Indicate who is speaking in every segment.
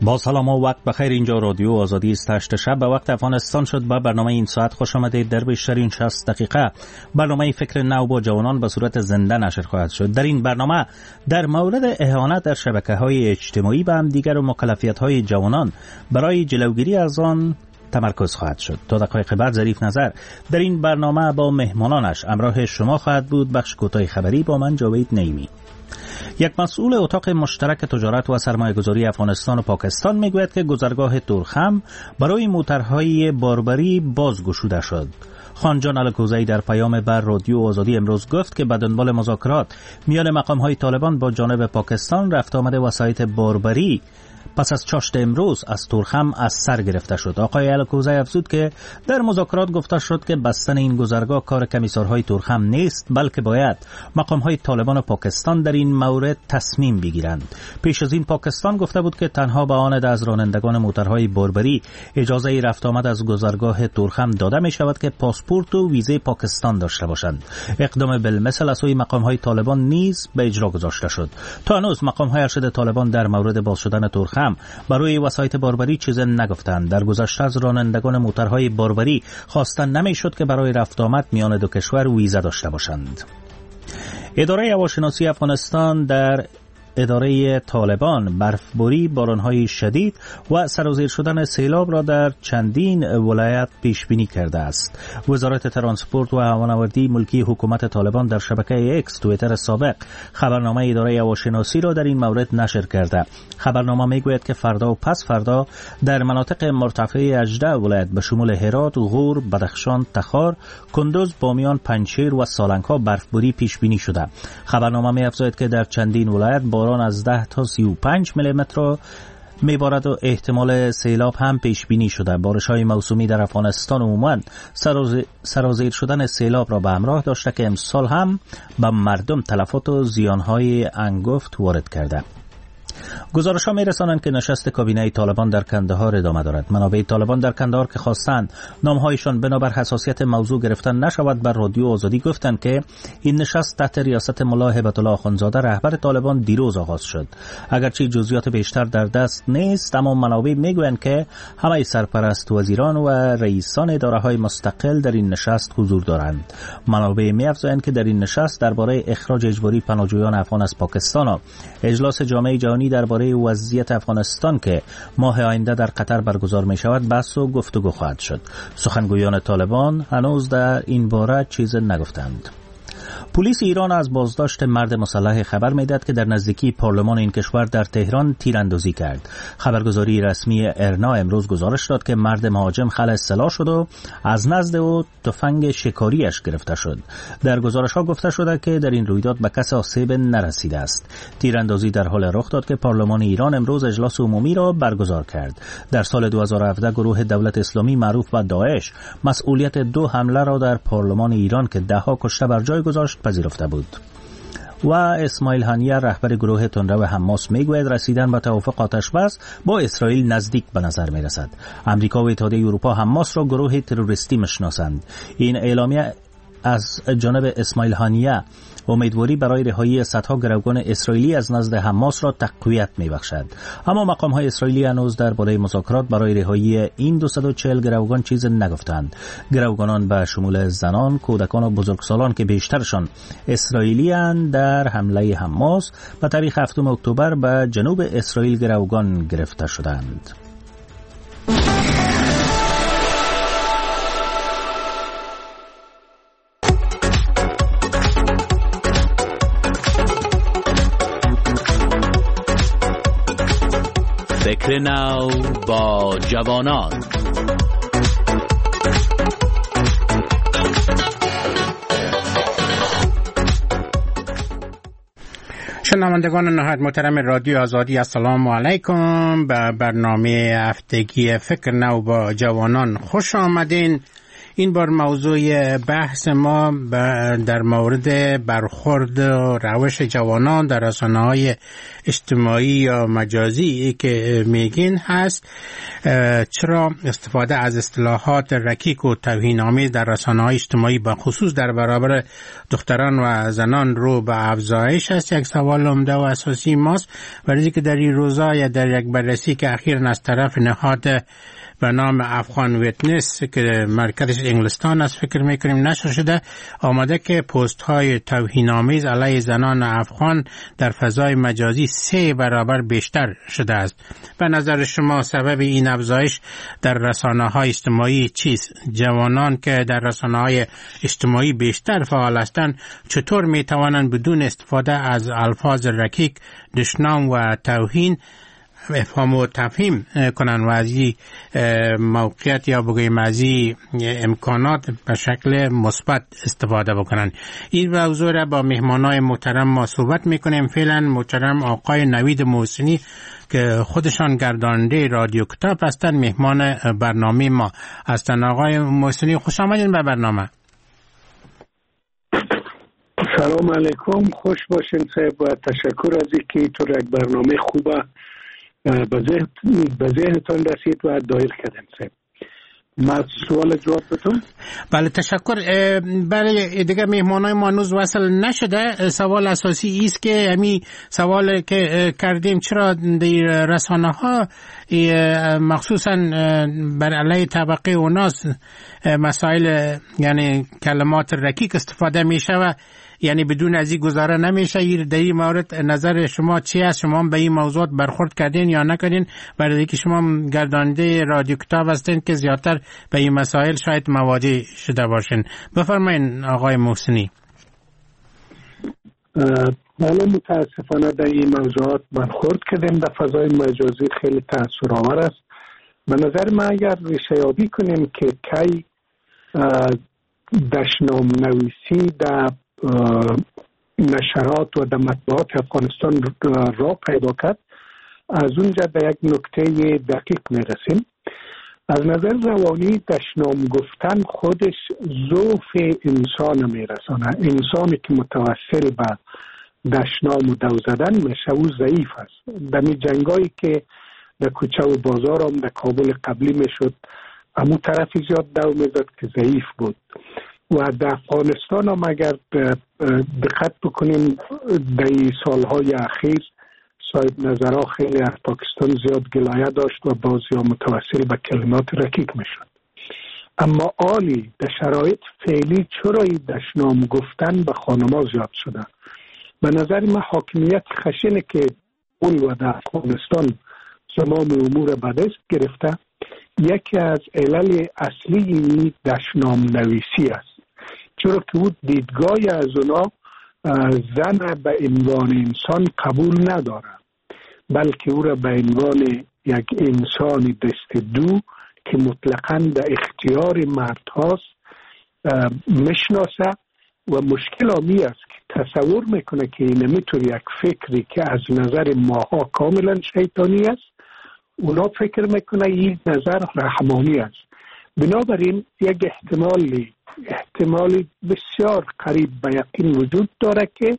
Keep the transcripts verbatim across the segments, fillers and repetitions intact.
Speaker 1: با سلام و وقت بخیر. اینجا رادیو آزادی است. هشت شب به وقت افغانستان شد. با برنامه این ساعت خوش آمدید. در بیشترین شصت دقیقه برنامه فکر نو با جوانان به صورت زنده نشر خواهد شد. در این برنامه در مورد اهانت در شبکه‌های اجتماعی به هم دیگر و مکلفیت‌های جوانان برای جلوگیری از آن تمرکز خواهد شد. تا دقایق بعد ظریف نظر در این برنامه با مهمانانش همراه شما خواهد بود. بخش کوتاه خبری با من جاوید نعیمی. یک مسئول اتاق مشترک تجارت و سرمایه‌گذاری افغانستان و پاکستان میگوید که گذرگاه تورخم برای موترهای باربری بازگشوده شد. خانجان الکوزی در پیام بر رادیو آزادی امروز گفت که به دنبال مذاکرات میان مقام‌های طالبان با جانب پاکستان رفت آمد وسایط باربری پس از چاشت امروز از تورخم از سر گرفته شد. آقای الکوزی افزود که در مذاکرات گفته شد که بستن این گذرگاه کار کمیسارهای تورخم نیست، بلکه باید مقامهای طالبان و پاکستان در این مورد تصمیم بگیرند. پیش از این پاکستان گفته بود که تنها به آن از رانندگان موترهای باربری اجازه رفت آمد از گذرگاه تورخم داده می شود که پاسپورت و ویزه پاکستان داشته باشند. اقدام بالمثل از سوی مقامهای طالبان نیز به اجرا گذاشته شد. تا هنوز مقامهای ارشد طالبان در مورد باز شدن تورخم برای وسایط باربری چیز نگفتند. در گذشته از رانندگان موترهای باربری خواستن نمیشد که برای رفت آمد میان دو کشور ویزا داشته باشند. اداره هواشناسی افغانستان در اداره طالبان برفباری، بارانهای شدید و سرازیر شدن سیلاب را در چندین ولایت پیش بینی کرده است. وزارت ترانسپورت و هوانوردی ملکی حکومت طالبان در شبکه اکس توییتر سابق خبرنامه اداره هواشناسی را در این مورد نشر کرده. خبرنامه میگوید که فردا و پس فردا در مناطق مرتفع هجده ولایت به شمول هرات، غور، بدخشان، تخار، کندوز، بامیان، پنجشیر و سالنگ‌ها برفباری پیش بینی شده. خبرنامه می‌افزاید که در چندین ولایت باران از ده تا سی و پنج میلیمتر میبارد و احتمال سیلاب هم پیش بینی شده. بارش‌های موسومی در افغانستان عموماً سرازیر شدن سیلاب را به همراه داشته که امسال هم به مردم تلفات و زیانهای انگفت وارد کرده. گزارش‌ها می‌رسانند که نشست کابینه طالبان در کندهار ادامه دارد. منابع طالبان در کندهار که خواستند نام‌هایشان بنابر حساسیت موضوع گرفتن نشود بر رادیو آزادی گفتند که این نشست تحت ریاست ملا هیبت الله آخوندزاده رهبر طالبان دیروز آغاز شد. اگرچه جزئیات بیشتر در دست نیست، اما منابع می‌گویند که همه سرپرست وزیران و رئیسان اداره‌های مستقل در این نشست حضور دارند. منابع می‌افزایند که در این نشست درباره اخراج اجباری پناهجویان افغان از پاکستان و اجلاس جامعه جهانی درباره وضعیت افغانستان که ماه آینده در قطر برگزار می شود بحث و گفتگو خواهد شد. سخنگویان طالبان هنوز در این باره چیز نگفتند. پلیس ایران از بازداشت مرد مسلح خبر میدهد که در نزدیکی پارلمان این کشور در تهران تیراندازی کرد. خبرگزاری رسمی ارنا امروز گزارش داد که مرد مهاجم خلع سلاح شد و از نزد او تفنگ شکاریش گرفته شد. در گزارش ها گفته شده که در این رویداد به کسی آسیب نرسیده است. تیراندازی در حال رخ داد که پارلمان ایران امروز اجلاس عمومی را برگزار کرد. در سال دو هزار و هفده گروه دولت اسلامی معروف به داعش مسئولیت دو حمله را در پارلمان ایران که ده ها کشته بر جای گذاشت پذیرفته بود. و اسماعیل هانیه رهبر گروه تندرو حماس میگوید رسیدن به توافق آتشبس با اسرائیل نزدیک به نظر می رسد. امریکا و اتحادیه اروپا حماس را گروه تروریستی میشناسند. این اعلامیه از جانب اسماعیل هانیه امیدواری برای رهایی صدها گروگان اسرائیلی از نزد حماس را تقویت می‌بخشد. اما مقام‌های اسرائیلی هنوز درباره مذاکرات برای رهایی این دویست و چهل گروگان چیز نگفتند. گروگانان به شمول زنان، کودکان و بزرگسالان که بیشترشان اسرائیلی‌اند در حمله حماس به تاریخ هفتم اکتبر به جنوب اسرائیل گروگان گرفته شدند.
Speaker 2: فکر نو با جوانان.
Speaker 3: شنوندگان نهایت محترم رادیو آزادی، السلام علیکم. به برنامه هفتگی فکر نو با جوانان خوش آمدین. این بار موضوع بحث ما در مورد برخورد و روش جوانان در رسانه‌های اجتماعی یا مجازی که میگین هست چرا استفاده از اصطلاحات رکیک و توهین‌آمیز در رسانه‌های اجتماعی به خصوص در برابر دختران و زنان رو به افزایش است. یک سوال عمده و اساسی ماست، ولی که در این روزا یا در یک بررسی که اخیراً از طرف نهاد به نام افغان ویتنس که مرکزش انگلستان است فکر میکنیم نشر شده، آمده که پست های توهین‌آمیز علیه زنان افغان در فضای مجازی سه برابر بیشتر شده است. به نظر شما سبب این افزایش در رسانه های اجتماعی چیست؟ جوانان که در رسانه های اجتماعی بیشتر فعال هستند چطور میتوانند بدون استفاده از الفاظ رکیک، دشنام و توهین افهام و تفهیم کنن و از این موقعیت یا بگویم از این امکانات به شکل مثبت استفاده بکنن؟ این موضوع را با مهمانای محترم ما صحبت میکنیم. فعلا محترم آقای نوید محسنی که خودشان گرداننده رادیو کتاب هستند مهمان برنامه ما هستند. آقای محسنی خوش آمدین به برنامه.
Speaker 4: سلام علیکم، خوش باشین صاحب و تشکر از اینکه تو یک برنامه خوبه به ذهنتان رسید و دایر کردن صاحب. من سوال جواب بدم؟
Speaker 3: بله تشکر. برای دیگه مهمانای ما هنوز وصل نشده. سوال اساسی است که همین سوال که کردیم چرا در رسانه ها مخصوصا بر علیه طبقه اوناس مسائل یعنی کلمات رکیک استفاده میشه و یعنی بدون از این گزاره نمیشه. در این مورد نظر شما چی است؟ شما به این موضوعات برخورد کردین یا نکردین؟ برای اینکه شما گرداننده رادیو کتاب هستین که زیادتر به این مسائل شاید مواجه شده باشین. بفرمایین آقای محسنی.
Speaker 4: بله متاسفانه در این موضوعات برخورد کردیم. در فضای مجازی خیلی تأثیرآور است. به نظر من اگر ریشه یابی کنیم که کی دشنام نویسی در نشرات و در مطبوعات افغانستان را پیدا کرد، از اونجا به یک نکته دقیق میرسیم. از نظر روانی دشنام گفتن خودش ضعف انسان میرسانه. انسانی که متوسل به دشنام و دو زدن میشه او ضعیف است. در می جنگایی که در کوچه و بازار هم در کابل قبلی میشد امو طرفی زیاد دو میزد که ضعیف بود و در افغانستان هم اگر دقت بکنیم در این سالهای اخیر صاحب نظرها خیلی از پاکستان زیاد گلایه داشت و بعضی ها متوسل به کلمات رکیک میشد. اما آلی در شرایط فعلی چرا این دشنام گفتن به خانما زیاد شده؟ به نظر من حاکمیت خشنه که اون و در افغانستان زمام امور به دست گرفته. یکی از علل اصلی دشنام نویسی است، چرا که او دیدگاه از اونا زن به عنوان انسان قبول نداره، بلکه او را به عنوان یک انسان دست دو که مطلقاً در اختیار مرد هاست میشناسه و مشکل آمی است که تصور میکنه که این میتونه یک فکری که از نظر ماها کاملا شیطانی است، اونا فکر میکنه این نظر رحمانی است. بنابراین یک احتمالی احتمالی بسیار قریب به یقین وجود داره که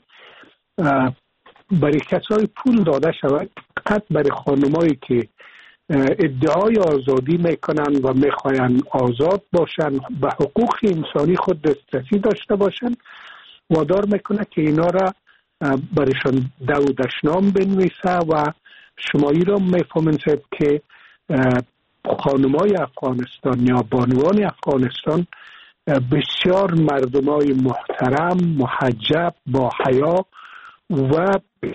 Speaker 4: برای کسای پول داده شود، فقط برای خانمایی که ادعای آزادی میکنن و میخواین آزاد باشن، به حقوق انسانی خود دسترسی داشته باشن، وادار میکنه که اینا را برایشان دو دشنام بنویسه و شمایی را میفهمین که خانمای افغانستان یا بانوان افغانستان بسیار مردمای محترم، محجب، با حیا و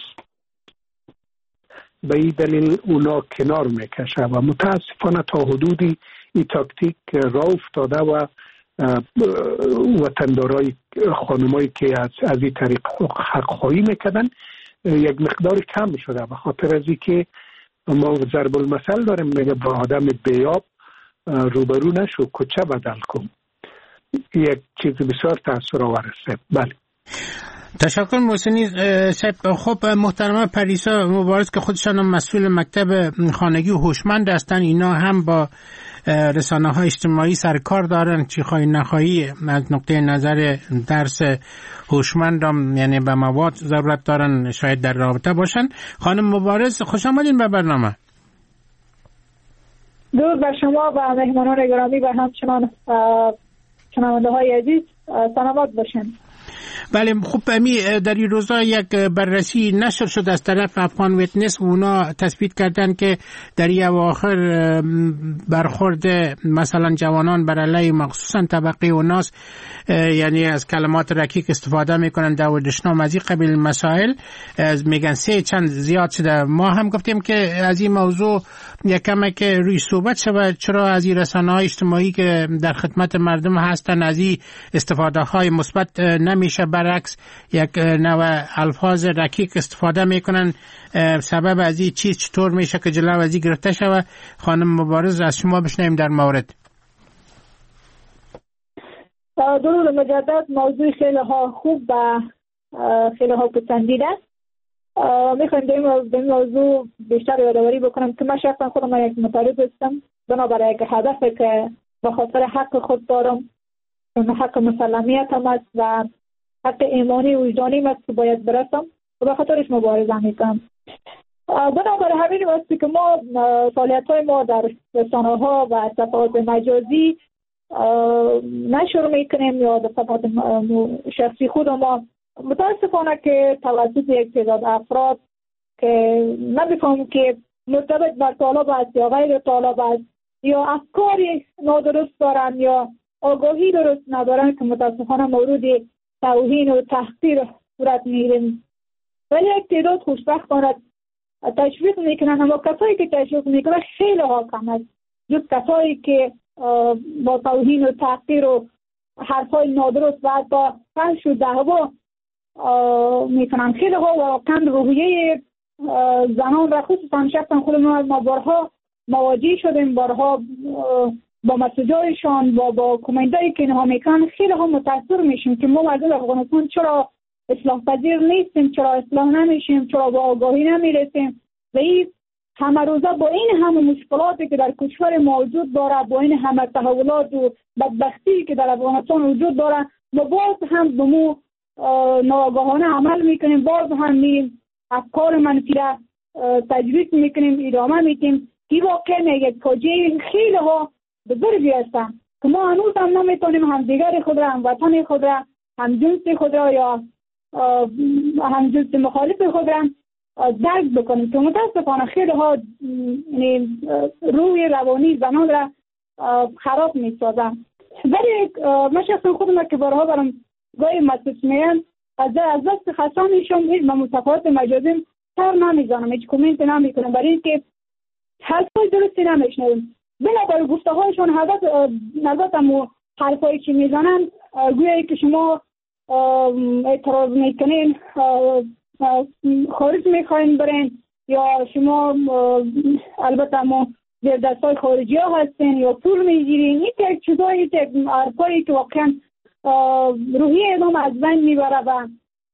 Speaker 4: به این دلیل اونا کنار میکشه و متاسفانه تا حدودی این تاکتیک را افتاده و وطندارای خانمایی که از از این طریق حق خواهی میکردن یک مقدار کم شده، به خاطر از اینکه ما ضرب المثل داریم میگه با آدم بیاب روبرو نشو، کوچه بدل کن. یک چیز بسیار تأثیرآور است. بله
Speaker 3: تشکر محسنی صاحب. خب محترمه پریسا مبارز که خودشان مسئول مکتب خانگی و هوشمند هستن، اینا هم با رسانه های اجتماعی سرکار دارن، چی خواهی نخواهی از نقطه نظر درس هوشمندم، یعنی به مواد ضرورت دارن، شاید در رابطه باشن. خانم مبارز خوش آمدین به برنامه.
Speaker 5: درود بر شما و مهمانان گرامی و همچنان شنونده های عزیز، سلامت باشین.
Speaker 3: بله خب امی در این روزا یک بررسی نشر شد از طرف افغان ویتنس و اونا تثبیت کردن که در این اواخر برخورد مثلا جوانان بر علیه مخصوصا طبقه اوناس، یعنی از کلمات رکیک استفاده میکنن در دشنام از این قبیل مسائل، از میگن سه چند زیاد شده. ما هم گفتیم که از این موضوع یک کمی که روی صحبت شود، چرا از این رسانه‌های اجتماعی که در خدمت مردم هستن از این استفاده های مثبت نمیشه، برعکس یک نوع الفاظ رکیک استفاده میکنن. سبب از این چیز چطور میشه که جلو از این گرفته شود؟ خانم مبارز از شما بشنویم در مورد.
Speaker 5: درود مجدد. موضوع خیلی ها خوب و خیلی ها پسندیده است. میخوایم به این موضوع بیشتر یادآوری بکنم که من شخصا خودم یک مطالب هستم، بنابراین یک هدفی که به خاطر حق خود دارم، حق مسلمیت هم است و حق ایمانی و وجدانی است که باید برسم و به خاطرش مبارزه میکنم. بنابراین همین است که ما فعالیت های ما در رسانه ها و صفحات مجازی نشر میکنیم یا در صفحات شخصی خود ما، متاسفانه که توسط یک تعداد افراد که نمیفهمم که مرتبط بر طالب است یا غیر طالب است یا افکاری نادرست دارن یا آگاهی درست ندارن که متاسفانه مورد توهین و تحقیر صورت میگیریم. ولی یک تعداد خوشبختانه تشویق میکنن، اما کسایی که تشویق میکنن خیلی ها کم است، جز کسایی که با توهین و تحقیر و حرفای نادرست و با فحش و دعوا میکنن. خیلی ها واقعا روحیه زنان را، خصوصا شخصا خود ما بارها مواجه شدیم، بارها با مسیجایشان با با کامنتایی که اینها میکنن خیلی ها متاثر میشیم که ما مردم افغانستان چرا اصلاح پذیر نیستیم، چرا اصلاح نمیشیم، چرا با آگاهی نمیرسیم. و این همه روزه با این همه مشکلاتی که در کشور موجود داره، با این همه تحولات و بدبختی که در افغانستان وجود داره، ما باز هم به مو ناآگاهانه عمل میکنیم، باز هم میریم افکار منفی را تجویز میکنیم، ادامه میدیم. این واقعا یک فاجعه خیلی ها بزرگی هستن که ما هنوز هم نمیتونیم همدیگر خود را، هموطن خود را، همجنس خود را یا همجنس مخالف خود را درک بکنیم که متاسفانه خیلی ها روی روانی زنان را خراب میسازن. ولی من شخصا خودم که بارها برام گاهی مسیج میان از دست خسته میشم، هیچ به صفحات مجازی سر نمیزنم، هیچ کامنت نمیکنم، برای اینکه حرفای درستی نمیشنویم. بنابراین گفته هایشون هدف نظرتم حرفایی که میزنن گویایی که شما اعتراض میکنین، خارج میخواین برین، یا شما البته ما در دستای خارجی ها هستین یا پول میگیرین. این یک چیزایی، یک حرفایی که واقعا روحی ادام از بین میبره و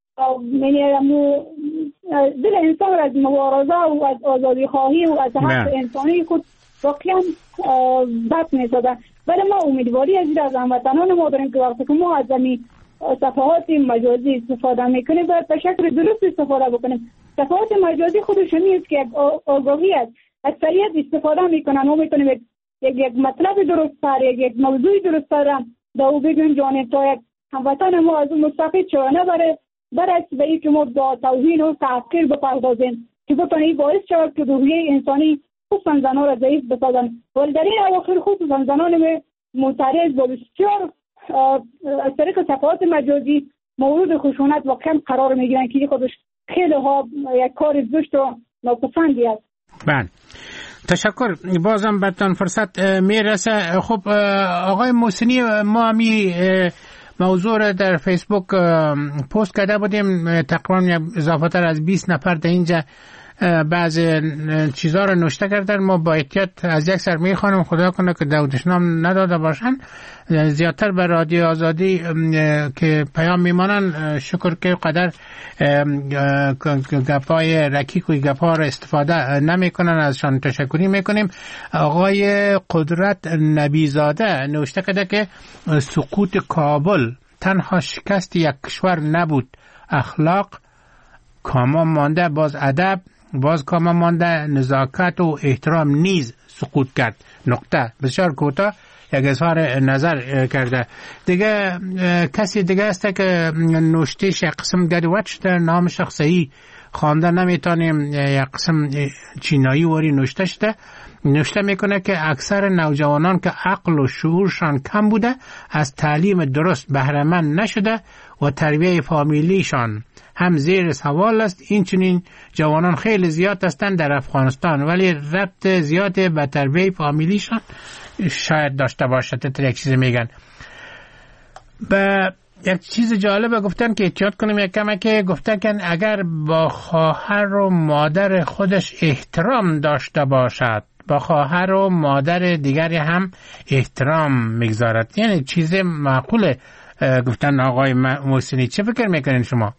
Speaker 5: دل انسان از مبارزه و از آزادی خواهی و از حق انسانی خود واقعا بد میسازه. ولی ما امیدواری از از هموطنان ما داریم که وقتی که ما از زمین صفحات مجازی استفاده میکنیم باید به شکل درست استفاده بکنیم. صفحات مجازی خودش نیست که یک آگاهی است، اکثریت استفاده میکنن. ما میتونیم یک یک مطلب درست تر، یک یک موضوع درست تر در او بگویم جانب تا یک هموطن ما از اون مستفید شوه، نبره برعکس به این که ما با توهین و تحقیر بپردازیم که بتونه باعث شود که روحیه انسانی خصوصا زنان را ضعیف بسازن. ولی در این اواخر خصوصا زنان معترض با بسیار از طریق صفحات مجازی مورد خشونت واقعا قرار میگیرن که خودش خیلی ها یک کار زشت و ناپسندی است.
Speaker 3: بله تشکر. بازم بهتون فرصت میرسه. خب آقای محسنی، ما همی موضوع را در فیسبوک پست کرده بودیم، تقریبا اضافه تر از بیست نفر در اینجا بعضی چیزها رو نوشته کردن. ما با احتیاط از یک سر میخوانم خدا کنه که دودشنام نداده باشن. زیادتر به رادیو آزادی که پیام میمانن شکر که قدر گپای رکیک و گپا رو استفاده نمیکنن، ازشان تشکری میکنیم. آقای قدرت نبیزاده نوشته کرده که سقوط کابل تنها شکست یک کشور نبود، اخلاق کاما مانده، باز ادب باز کاما مانده، نزاکت و احترام نیز سقوط کرد. نقطه. بسیار کوتاه یک اظهار نظر کرده. دیگه کسی دیگه است که نوشتهش یک قسم گدوت شده، نام شخصی خوانده نمیتونیم، یک قسم چینایی وری نوشته شده. نوشته میکنه که اکثر نوجوانان که عقل و شعورشان کم بوده از تعلیم درست بهره مند نشده و تربیت فامیلیشان هم زیر سوال است. این چنین جوانان خیلی زیاد هستند در افغانستان، ولی ربط زیاد به تربیت فامیلیشان شاید داشته باشه. تا یک چیز میگن. به یک چیز جالبه گفتن که احتیاط کنیم یک کمه، که گفتن که اگر با خواهر و مادر خودش احترام داشته باشد با خواهر و مادر دیگری هم احترام میگذارد. یعنی چیز معقوله. گفتن آقای محسنی چه فکر میکنین شما؟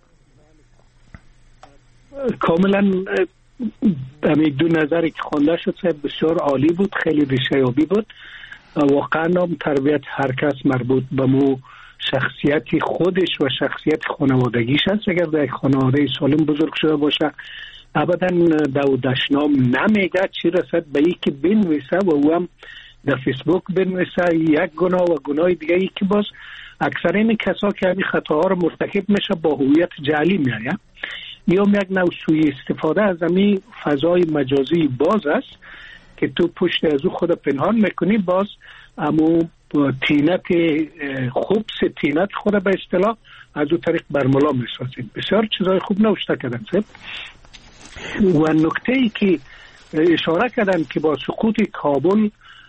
Speaker 4: کاملا همین دو نظری که خوانده شد بسیار عالی بود، خیلی ریشه‌یابی بود. واقعا هم تربیت هر کس مربوط به مو شخصیتی خودش و شخصیت خانوادگیش است. اگر در خانواده سالم بزرگ شده باشه ابدا دودشنام نمیگه، چی رسد به یکی بنویسه و او هم در فیسبوک بنویسه یک گناه و گناه دیگه. یکی باز اکثر این کسا که همین خطاها رو مرتکب میشه با هویت جعلی میآید. یا یک نوع سوء استفاده از همین فضای مجازی باز است که تو پشت از او خود پنهان میکنی، باز امو تینت خوبس تینت خود به اصطلاح از او طریق برملا میسازید. بسیار چیزای خوب نوشته کردن سب. و نکته ای که اشاره کردن که با سقوط کابل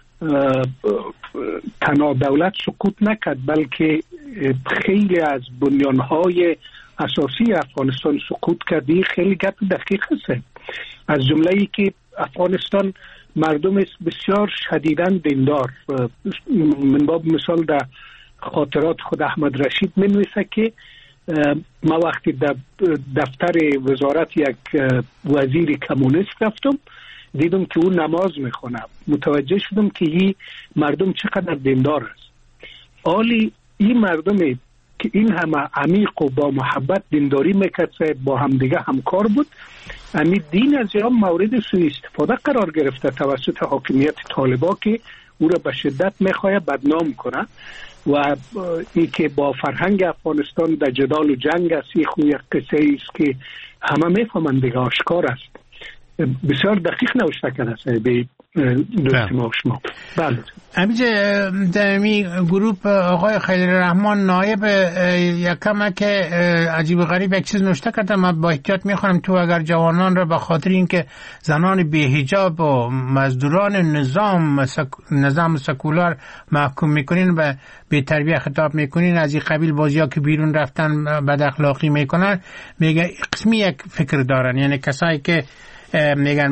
Speaker 4: تنها دولت سقوط نکرد بلکه خیلی از بنیانهای اساسی افغانستان سقوط کردی، خیلی گپ دقیق هست. از جمله ای که افغانستان مردم بسیار شدیداً دیندار. من باب مثال در خاطرات خود احمد رشید منویسه که ما وقتی در دفتر وزارت یک وزیر کمونیست رفتم دیدم که اون نماز میخونه، متوجه شدم که این مردم چقدر دیندار است. حالی این مردمی که این همه عمیق و با محبت دینداری میکرد، با همدیگه همکار بود، امی دین از جام مورد سوء استفاده قرار گرفته توسط حاکمیت طالبا که او را به شدت میخواد بدنام کنه و این که با فرهنگ افغانستان در جدال و جنگ است. یک خوی قصه است که همه میفهمند دیگه، آشکار است. بسیار دقیق نوشته کرده است به دوست ما شما. بله
Speaker 3: امیجه در می گروپ آقای خلیل رحمان نایب یکم که عجیب غریب یک چیز نوشته کرده، من با احتیاط میخوانم. تو اگر جوانان را به خاطر اینکه زنان بی‌حجاب و مزدوران نظام سک... نظام سکولار محکوم میکنین و به تربیت خطاب میکنین، از این قبیل بازی‌ها که بیرون رفتن بد اخلاقی میکنن، میگه قسمی یک فکر دارن. یعنی کسایی که میگن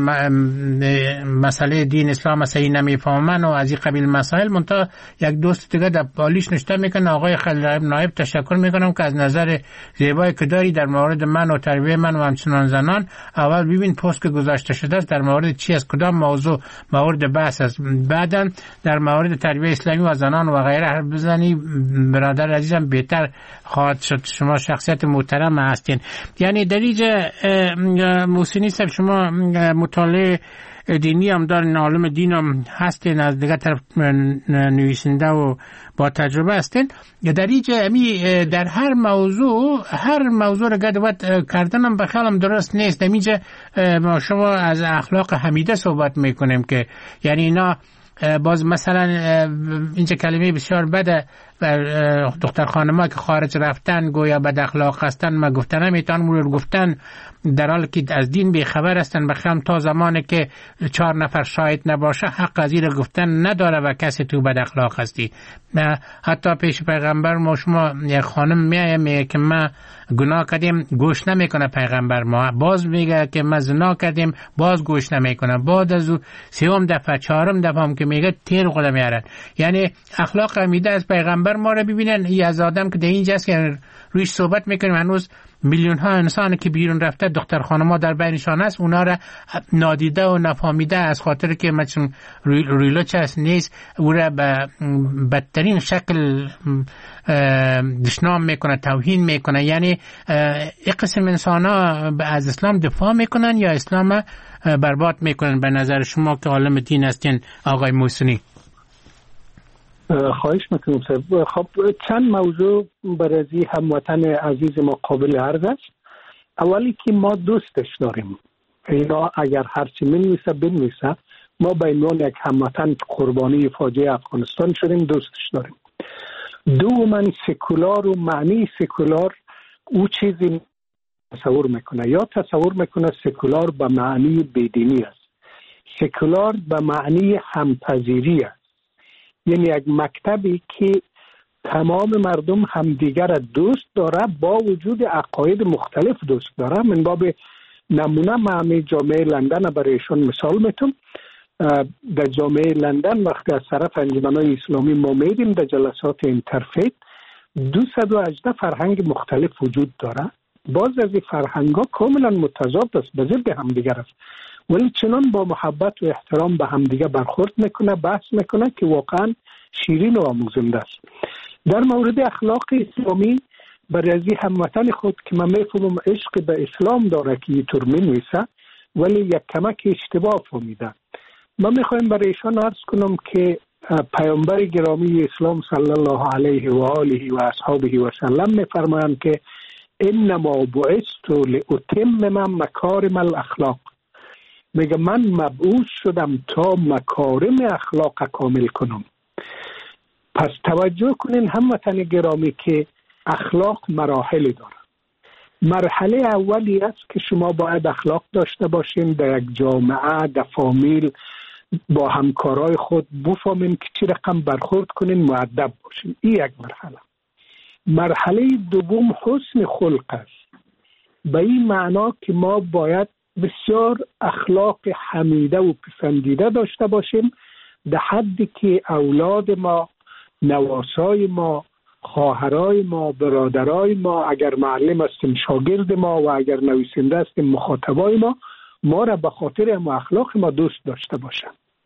Speaker 3: مسئله دین اسلام مسئله نمیفهمن و از این قبیل مسائل، منتها یک دوست دیگه در پالیش نشته میکنه آقای خلیل نایب تشکر میکنم که از نظر زیبایی که داری در مورد من و تربیت من و همچنان زنان، اول ببین پست که گذاشته شده است در مورد چی است، کدام موضوع مورد بحث است، بعدا در مورد تربیت اسلامی و زنان و غیره حرف بزنی. برادر عزیزم بهتر خواهد شد. شما شخصیت محترم هستین. یعنی در اینجا محسنی صاحب شما مطالعه دینی هم دارین، عالم دین هم هستین، از دیگه طرف نویسنده و با تجربه هستین. در اینجا در هر موضوع هر موضوع را گدوت کردنم به خیالم درست نیست. در اینجا ما شما از اخلاق حمیده صحبت میکنیم که یعنی اینا باز مثلا اینجا کلمه بسیار بده دختر خانما که خارج رفتن گویا بد اخلاق هستن، ما گفتن نمیتونن مرور گفتن در حالی که از دین بیخبر هستن، بخیام تا زمانی که چهار نفر شاهد نباشه حق از این گفتن نداره و کسی تو بد اخلاق هستی. حتی پیش پیغمبر ما شما یک خانم میایه میگه که ما گناه کردیم، گوش نمیکنه پیغمبر ما، باز میگه که ما زنا کردیم، باز گوش نمیکنه، بعد از سوم دفعه چهارم دفعه هم که میگه تیر خود میارن. یعنی اخلاق امیده از پیغمبر ما رو ببینن. ای از آدم که در اینجاست که رویش صحبت میکنیم، هنوز میلیون ها انسان که بیرون رفته دختر خانما در بینشان است، اونا را نادیده و نفهمیده از خاطر که مثلا ریلوچ هست نیست، او را به بدترین شکل دشنام میکنه، توهین میکنه. یعنی یک قسم انسان ها از اسلام دفاع میکنن یا اسلام برباد میکنن. به نظر شما که عالم دین هستین آقای محسنی؟
Speaker 4: خواهش میکنم صاحب. خب چند موضوع برای هموطن عزیز ما قابل عرض است. اولی که ما دوستش داریم، اینا اگر هرچی منویسه بنویسه، ما به عنوان یک هموطن قربانی فاجعه افغانستان شدیم، دوستش داریم. دوما سکولار و معنی سکولار او چیزی تصور میکنه، یا تصور میکنه سکولار به معنی بیدینی است، سکولار به معنی همپذیری است. یعنی یک مکتبی که تمام مردم همدیگر دوست داره با وجود عقاید مختلف دوست داره. من باب نمونه من جامعه لندن برایشون مثال میتونم. در جامعه لندن وقتی از طرف انجمن‌های اسلامی ما میدیم در جلسات اینترفیت، دویست و هجده فرهنگ مختلف وجود داره. باز از این فرهنگ ها کاملا متضاد است، به ضد همدیگر است، ولی چنان با محبت و احترام به همدیگه برخورد میکنه، بحث میکنه که واقعا شیرین و آموزنده است. در مورد اخلاق اسلامی برای هموطن خود که من میفهمم عشق به اسلام داره که اینطور مینویسه، ولی یک کمک اشتباه فهمیده. من میخوایم برایشان عرض کنم که پیامبر گرامی اسلام صلی الله علیه و آله و اصحابه و سلم میفرمایند که انما بعثت لاتمم مکارم الاخلاق. میگه من مبعوث شدم تا مکارم اخلاق کامل کنم. پس توجه کنین هموطن گرامی که اخلاق مراحل داره. مرحله اولی است که شما باید اخلاق داشته باشین در یک جامعه، در فامیل، با همکارای خود بفهمین که چی رقم برخورد کنین، مؤدب باشین. این یک مرحله. مرحله دوم حسن خلق است. به این معنا که ما باید بسیار اخلاق حمیده و پسندیده داشته باشیم، در حدی که اولاد ما، نواسای ما، خواهرای ما، برادرای ما، اگر معلم هستیم شاگرد ما و اگر نویسنده هستیم مخاطبای ما، ما را به خاطر ما اخلاق ما دوست داشته باشن.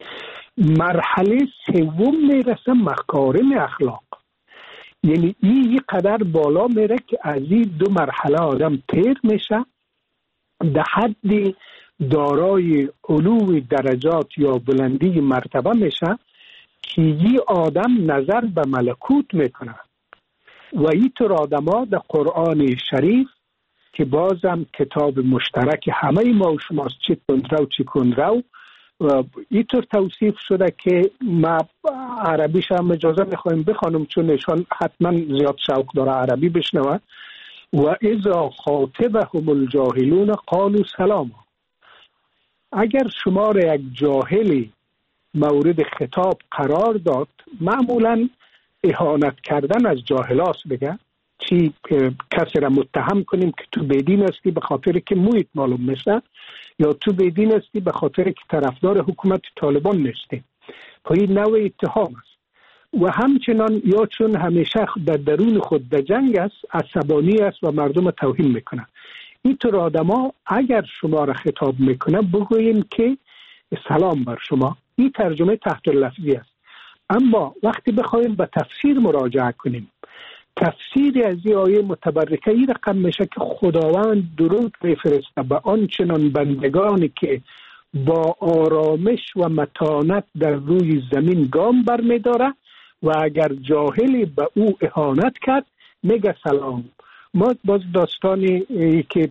Speaker 4: مرحله سوم میرسه مکارم اخلاق. یعنی این قدر بالا میره که از این دو مرحله آدم تیر میشه، در حد دارای علو درجات یا بلندی مرتبه میشه که این آدم نظر به ملکوت میکنه. و اینطور آدم ها در قرآن شریف که بازم کتاب مشترک همه ما و شماست، چی کندرو چی کندرو، اینطور توصیف شده که ما عربیش هم اجازه میخوایم بخوانم چون نشان حتما زیاد شوق داره عربی بشنوه. و اذا خاطبهم الجاهلون قالوا سلاما. اگر شما را یک جاهلی مورد خطاب قرار داد، معمولا اهانت کردن از جاهلاست بگه، چی کسی را متهم کنیم که تو بیدین هستی به خاطر که مویت معلوم میشه، یا تو بیدین هستی به خاطر که طرفدار حکومت طالبان نیستی. پای نوع اتهام است. و همچنان یا چون همیشه در درون خود در جنگ است، عصبانی است و مردم توهین میکنه. اینطور آدما اگر شما را خطاب میکنه بگوین که سلام بر شما. این ترجمه تحت لفظی است. اما وقتی بخوایم به تفسیر مراجعه کنیم، تفسیر از این آیه متبرکه این رقم میشه که خداوند درود میفرسته به آنچنان بندگانی که با آرامش و متانت در روی زمین گام برمیداره و اگر جاهلی به او اهانت کرد میگه سلام. ما باز داستانی که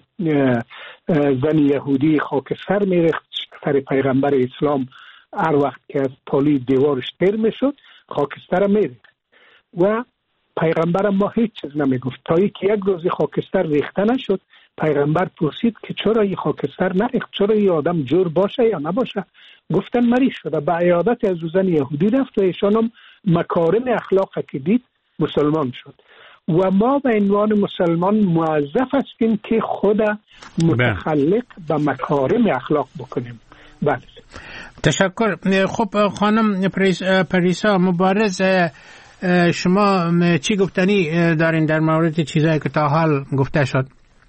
Speaker 4: زن یهودی خاکستر میرخت سر پیغمبر اسلام، هر وقت که از پالی دیوارش تیر میشد خاکستر میرخت و پیغمبر ما هیچ چیز نمیگفت تا اینکه یک روزی خاکستر ریخته نشد. پیغمبر پرسید که چرا این خاکستر نریخت، چرا این آدم جور باشه یا نباشه؟ گفتن مریض شده. به عیادت از زن یهودی رفت و ایشان هم مکارم اخلاق که دید مسلمان شد. و ما به عنوان مسلمان موظف هستیم که خود متخلق به مکارم اخلاق بکنیم. بله.
Speaker 3: تشکر. خب خانم پریسا مبارز، شما چی گفتنی دارین در مورد چیزایی که تا حال گفته شد؟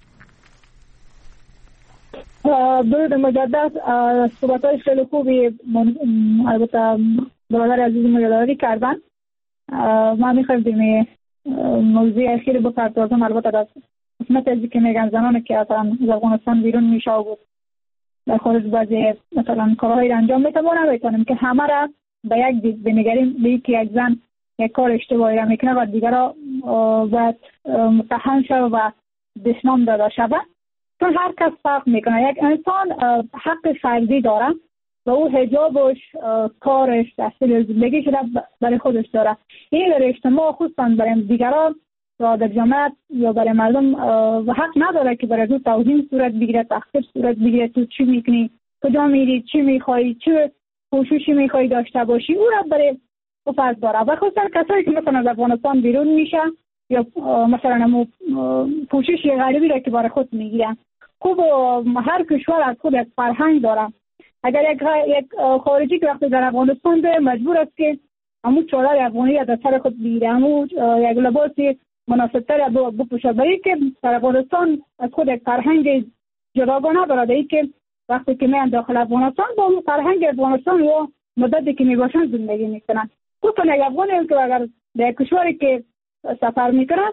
Speaker 5: درود مجدد. صحبت‌های خیلی خوبی البته برادر عزیز مجددی کردن. ما می‌خوایم به موضوع اخیر بپردازم. البته در قسمت از که میگن زنانی که اصلا از افغانستان بیرون میشه بود در خارج بعضی مثلا کارهایی انجام میتونه نمیتونیم که همه را به یک دید بنگریم، به اینکه یک زن یک کار اشتباهی را میکنه و دیگرها باید متهم شود و دشنام داده شود. چون هر کس فرق میکنه. یک انسان حق فردی داره و او حجابش، کارش، تحصیل زندگیش را برای خودش داره. این در اجتماع خصوصا برای دیگران و در جامعه یا برای مردم و حق نداره که برای تو توهین صورت بگیره، تحقیر صورت بگیره. تو چی میکنی، کجا میری، چی میخوای، چه کوششی میخوای داشته باشی، او را برای او فرض داره. و خصوصا کسایی که مثلا از افغانستان بیرون میشه یا مثلا کوشش غریبی را که برای خود میگیرن. خوب هر کشور از خود یک فرهنگ داره. اگر یک یک خارجی که وقتی در افغانستان به مجبور است که همون چادر افغانی از سر خود بگیره، همون یک لباسی مناسبتر بپوشه، برای که در افغانستان از خود یک فرهنگ جداگانه داره. ای که وقتی که میان داخل افغانستان با فرهنگ افغانستان و مدتی که میباشن زندگی میکنن. خصوصا یک افغانی که اگر در کشوری که سفر میکنه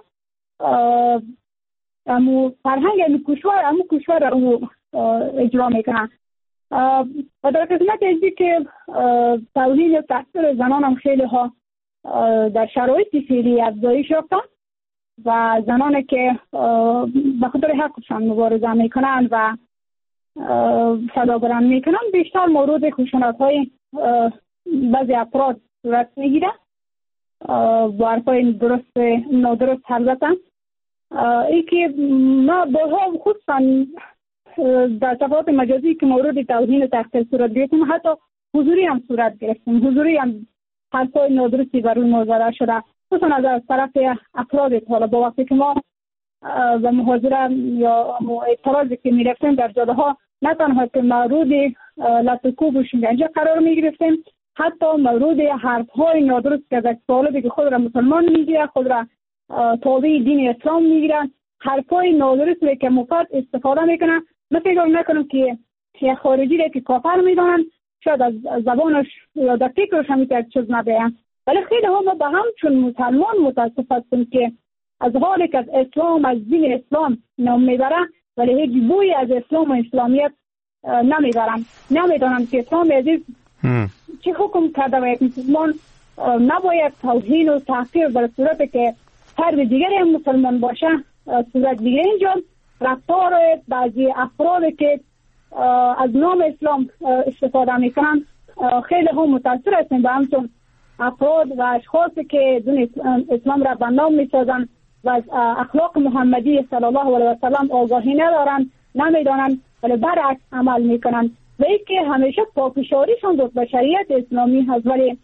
Speaker 5: امو فرهنگ امو کشور امو کشور رو اجرا میکنن. و در قسمت ازی که توهین و تحقیر زنان هم خیلی ها در شرایط فعلی افزایش یافتن و زنانی که به خاطر حقشان مبارزه میکنن و صدا بلند میکنن بیشتر مورد خشونت های بعضی افراد صورت میگیره با حرفای درست نادرست البته. ای که ما بارها خصوصا در صفحات مجازی که مورد توهین و تحقیر صورت گرفتیم، حتی حضوری هم صورت گرفتیم، حضوری هم حرفای نادرستی بر روی موضوع شده، خصوصا از طرف افراد حالا با وقتی که ما و محاضره یا اعتراضی که میرفتیم در جاده ها نه تنها که مورد لطکوب و شکنجه قرار میگرفتیم، حتی مورد حرفهای نادرست که از طالبی که خود را مسلمان میگیره، خود را تابع دین اسلام میگیرن، حرفای نادرستی که مفاد استفاده میکنن. من فکر نکنم که یک خارجی را که کافر میدانن شاید از زبانش یا در فکرش هم یک چیز نبیان، ولی خیلی ها ما به هم چون مسلمان متاسف هستیم که از حالی که از اسلام از دین اسلام نام میبرن ولی هیچ بوی از اسلام و اسلامیت نمیبرن، نمیدانن که اسلام عزیز چه حکم کرده و یک مسلمان نباید توهین و تحقیر در صورت که فرد دیگری هم مسلمان باشه صورت بگیره. اینجا رفتار بعضی افراد که از نام اسلام استفاده میکنن خیلی هم متاثر هستیم به همچون افراد و اشخاصی که دین اسلام را بنام میسازن و از اخلاق محمدی صلی الله علیه و سلم آگاهی ندارن، نمیدانن ولی برعکس عمل میکنن و ای که همیشه پافشاریشون داد به شریعت اسلامی هست. ولی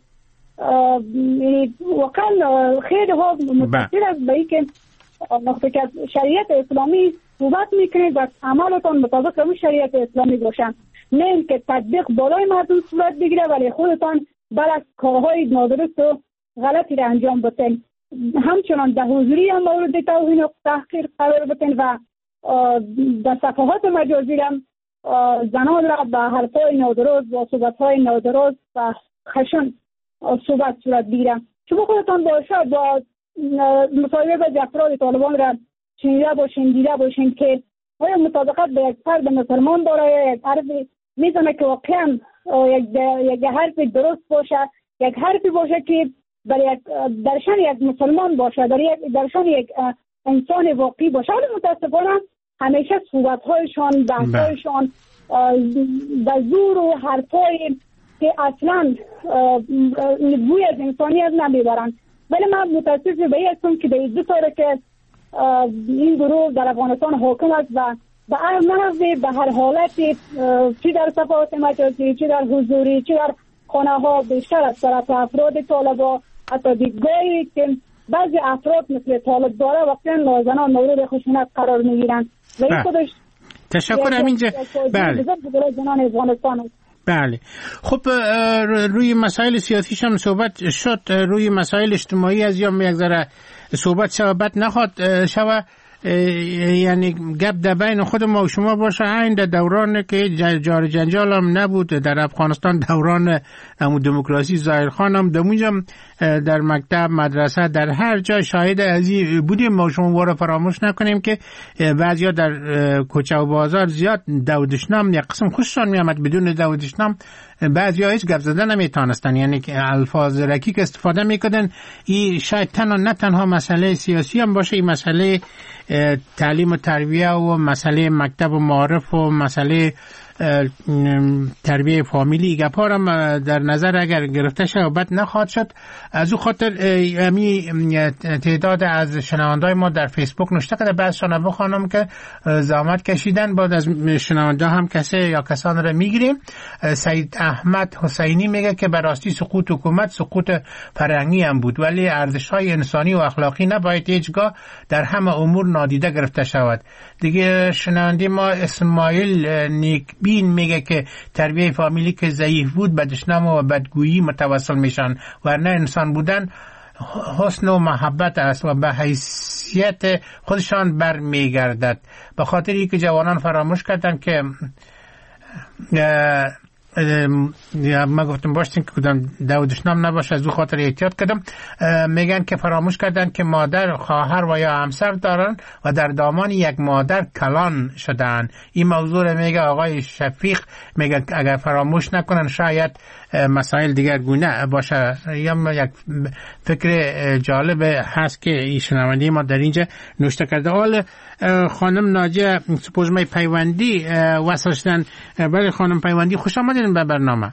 Speaker 5: واقعا خیلی ها متاثر است به ای که وقتی که شریعت اسلامی صحبت میکنید و عملتان مطابق اون شریعت اسلامی باشن، نه اینکه تطبیق بالای مردم صورت بگیره ولی خودتان برعکس کارهای نادرست و غلطی را انجام بدین. همچنان در حضوری هم مورد توهین و تحقیر قرار بدین و در صفحات مجازی هم زنان را به حرفهای نادرست و صحبتهای نادرست و خشن صحبت صورت بگیره. شما خودتان باشه با مصاحبه با افراد طالبان را شنیده باشین، دیده باشین که آیا مطابقت به یک فرد مسلمان داره، یک حرفی میزنه که واقعا یک حرف درست باشه، یک حرفی باشه که برای یک درشان یک مسلمان باشه، در یک درشان یک انسان واقعی باشه. ولی متاسفانه همیشه صحبت‌هایشان، بحث‌هایشان به زور و حرفای که اصلا بوی از انسانیت نمیبرن. ولی من متاسف به این هستم که به دو طوره که این گروه در افغانستان حاکم است و به هر نحوی به هر حالتی چی در صفحات مجازی، چی در حضوری، چی در خانه ها بیشتر از طرف افراد طالبا، حتی دیدگاهی که بعضی افراد مثل طالب داره واقعا زنان مورد خشونت قرار میگیرند و این خودش
Speaker 3: تشکر. اینجا بله
Speaker 5: زنان افغانستان است.
Speaker 3: بله. خب روی مسائل سیاسیش هم صحبت شد، روی مسائل اجتماعی از یا یک ذره صحبت صحبت نخواد شوه، یعنی گپ در بین خود ما و شما باشه. این در دوران که جار جنجال هم نبود در افغانستان، دوران دموکراسی ظاهر خان هم دمونجا در مکتب مدرسه در هر جا شاهد ازی بودیم. ما شما واره فراموش نکنیم که بعضیا در کوچه و بازار زیاد داودشنام یک قسم خوششان میامد، بدون داودشنام بعضیا هیچ گپ زدن نمیتونستن، یعنی که الفاظ رکیک استفاده میکردن. این شاید تنها نه تنها مسئله سیاسی هم باشه، این مسئله تعلیم و تربیه و مسئله مکتب و معارف و مسئله تربیه فامیلی گپا هم در نظر اگر گرفته شد بد نخواهد شد. از او خاطر امی تعداد از شنوندای ما در فیسبوک نوشته که بعضشان بخوانم که زحمت کشیدن، بعد از شنونده هم کسی یا کسان را میگیریم. سید احمد حسینی میگه که براستی سقوط حکومت سقوط فرهنگی هم بود، ولی ارزش‌های انسانی و اخلاقی نباید هیچگاه در همه امور نادیده گرفته شود. دیگه شنونده ما اسماعیل نیکبین میگه که تربیه فامیلی که ضعیف بود بدشنام و بدگویی متوسل میشن، ورنه انسان بودن حسن و محبت است و به حیثیت خودشان بر میگردد. به خاطر اینکه جوانان فراموش کردن که ما گفتم باشتین که کدام داودشنام نباشه، از او خاطر احتیاط کردم. میگن که فراموش کردن که مادر خواهر و یا همسر دارن و در دامان یک مادر کلان شدن. این موضوع میگه آقای شفیق، میگه اگر فراموش نکنن شاید مسائل دیگر گونه باشه. یا یک فکر جالب هست که این شنوندی ما در اینجا نوشته کرده. حال خانم ناجیه سپوزمای پیوندی وصل شدن. برای خانم پیوندی خوش آمدین به برنامه.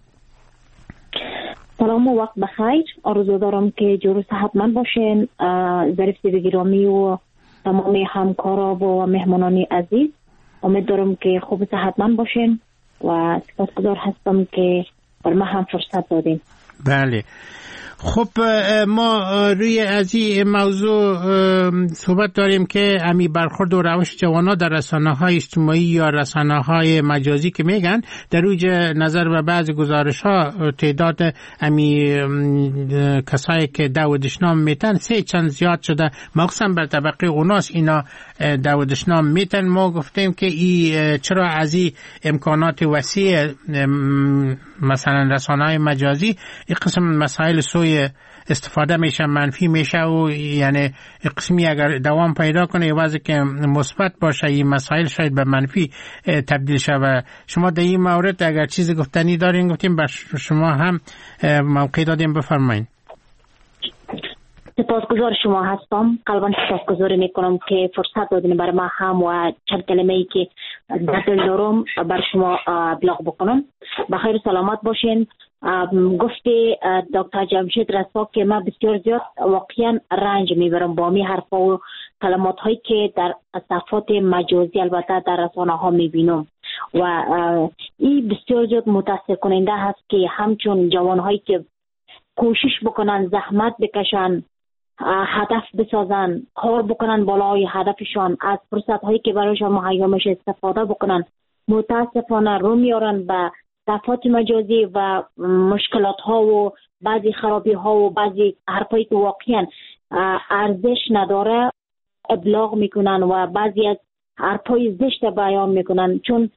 Speaker 6: سلام و وقت بخیر. آرزو دارم که جور صحتمند باشین. ظریف سیدی گرامی و تمام همکارا و مهمانان عزیز، امید دارم که خوب صحتمند باشین و سپاسگزار هستم که بر ما هم فرصت دادین.
Speaker 3: بله. خب ما روی از این موضوع صحبت داریم که امی برخورد و روش جوانا در رسانه‌های اجتماعی یا رسانه‌های مجازی که میگن، در روی نظر به بعض گزارش‌ها تعداد امی کسایی که داودشنام میتن سه چند زیاد شده، مخصوصا بر طبقه اوناس اینا داودشنام میتن. ما گفتیم که ای چرا از این امکانات وسیع مثلا رسانه‌های مجازی این قسم مسائل سوی استفاده میشه، منفی میشه و یعنی قسمی اگر دوام پیدا کنه وضعی که مثبت باشه این مسائل شاید به منفی تبدیل شه. و شما در این مورد اگر چیزی گفتنی دارین گفتیم به شما هم موقع دادیم، بفرمایید.
Speaker 6: سپاسگزار شما هستم، قلبا سپاسگزاری میکنم که فرصت دادین برای ما هم و چند کلمه ای که در دل دارم بر شما ابلاغ بکنم. بخیر سلامت باشین. گفته دکتر جمشید رسا که من بسیار زیاد واقعا رنج میبرم با می حرفا و کلمات هایی که در صفحات مجازی البته در رسانه ها میبینم و این بسیار زیاد متاسف کننده هست که همچون جوان هایی که کوشش بکنن، زحمت بکشن، هدف بسازن، کار بکنن بالای هدفشان، از فرصت هایی که برایشان مهیا میشه استفاده بکنن، متاسفانه رو میارن به صفحات مجازی و مشکلات ها و بعضی خرابی ها و بعضی حرفایی که واقعا ارزش نداره ابلاغ میکنن و بعضی از حرفای زشت بیان میکنن. چون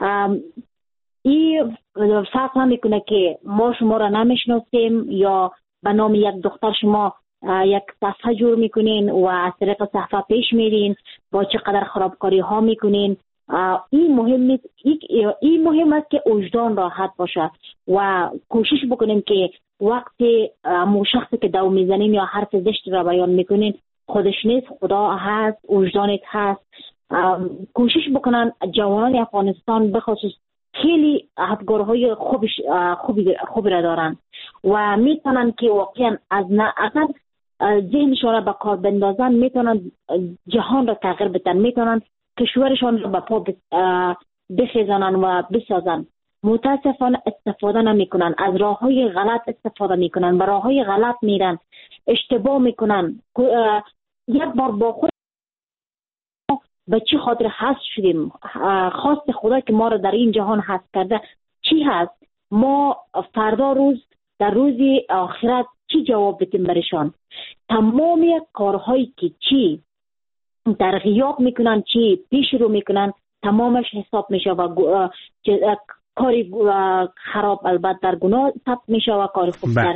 Speaker 6: این فرق نمیکنه که ما شما را نمیشناسیم یا به نام یک دختر شما یک صفحه جور میکنین و از طریق صفحه پیش میرین با چقدر خرابکاری ها میکنین. این مهم نیست. این مهم است که وجدان راحت باشه و کوشش بکنیم که وقتی مو شخصی که دو میزنین یا حرف زشت را بیان میکنین خودش نیست، خدا هست، وجدانت هست. کوشش بکنن جوانان افغانستان بخصوص خیلی افکارهای خوبی خوبی خوبی را دارن و میتونن که واقعا از نه اصلا ذهنشان را به کار بندازن میتونن جهان را تغییر بدن، میتونن کشورشان را به پا بخیزانن و بسازن. متاسفانه استفاده نمیکنن، از راههای غلط استفاده میکنن، به راههای غلط میرن، اشتباه میکنن. یک بار با خود به چی خاطر هست شدیم؟ خواست خدا که ما را در این جهان هست کرده چی هست؟ ما فردا روز در روز آخرت چی جواب بدیم برشان؟ تمام کارهایی که چی در غیاب میکنن، چی پیش رو میکنن، تمامش حساب میشه و کاری خراب البته در گناه ثبت میشه و کار خوب در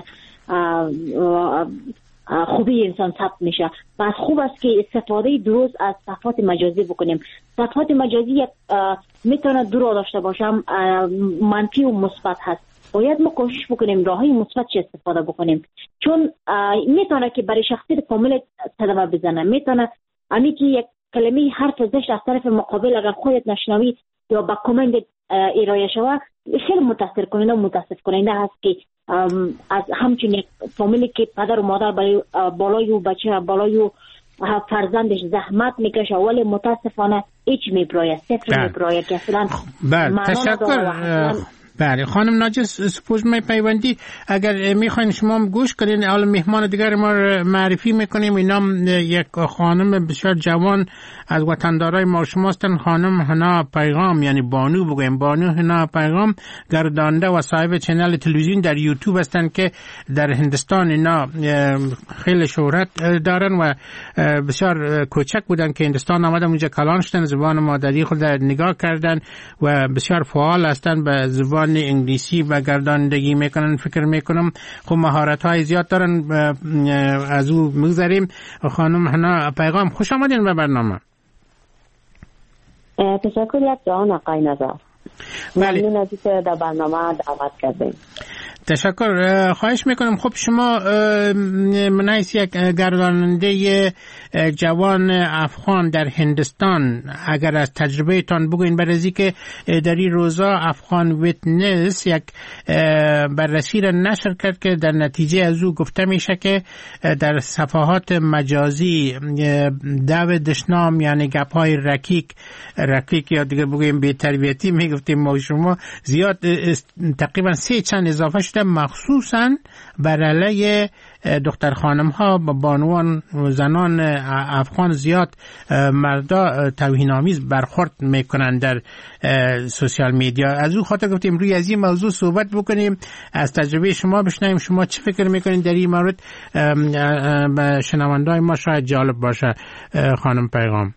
Speaker 6: خوبی انسان ثبت میشه. پس خوب است که استفاده درست از صفحات مجازی بکنیم. صفحات مجازی یک میتونه دو راه داشته باشم، منفی و مثبت هست. باید ما کوشش بکنیم راههای مثبت چه استفاده بکنیم، چون میتونه که برای شخصیت کامل صدمه بزنه. میتونه امی که یک کلمه حرف زشت از طرف مقابل اگر خودت نشنوی یا با کامنت ارائه شود خیلی متاثر کننده و متاسف کننده هست که از همچین یک فامیلی که پدر و مادر برای بالای و بچه بالای و فرزندش زحمت میکشه ولی متاسفانه هیچ میبراید صفر میبراید که اصلا
Speaker 3: بله. تشکر. بله خانم ناجس سپوز می پیوندی اگر میخواین شما گوش کنین، حالا مهمان دیگر ما معرفی میکنیم. اینا یک خانم بسیار جوان از وطندارای ما شماستن، خانم حنا پیغام، یعنی بانو بگویم، بانو حنا پیغام، گرداننده و صاحب چنل تلویزیون در یوتیوب هستن که در هندستان اینا خیلی شهرت دارن و بسیار کوچک بودن که هندستان آمدن، اونجا کلان شدن، زبان مادری خود نگاه کردن و بسیار فعال هستن به زبان انگلیسی و گردانندگی میکنن. فکر میکنم خب مهارت های زیاد دارن. از او میگذاریم. خانم حنا پیغام خوش آمدین به برنامه.
Speaker 7: تشکر یک جان آقای نظر. ممنون از اینکه در برنامه دعوت کردین.
Speaker 3: تشکر. خواهش میکنم. خب شما من حیث یک گرداننده جوان افغان در هندستان اگر از تجربه تان بگوین برای که در این روزا افغان ویتنس یک بررسی را نشر کرد که در نتیجه از او گفته میشه که در صفحات مجازی دو دشنام یعنی گپ های رکیک رکیک یا دیگه بگویم بی تربیتی میگفتیم ما شما زیاد تقریبا سه چند اضافه شده مخصوصا بر علیه دختر خانم ها با بانوان و زنان افغان زیاد مردا توهین آمیز برخورد میکنن در سوشال میدیا. از او خاطر گفتیم روی از این موضوع صحبت بکنیم، از تجربه شما بشنویم. شما چه فکر میکنین در این مورد؟ به شنونده‌های ما شاید جالب باشه. خانم پیغام.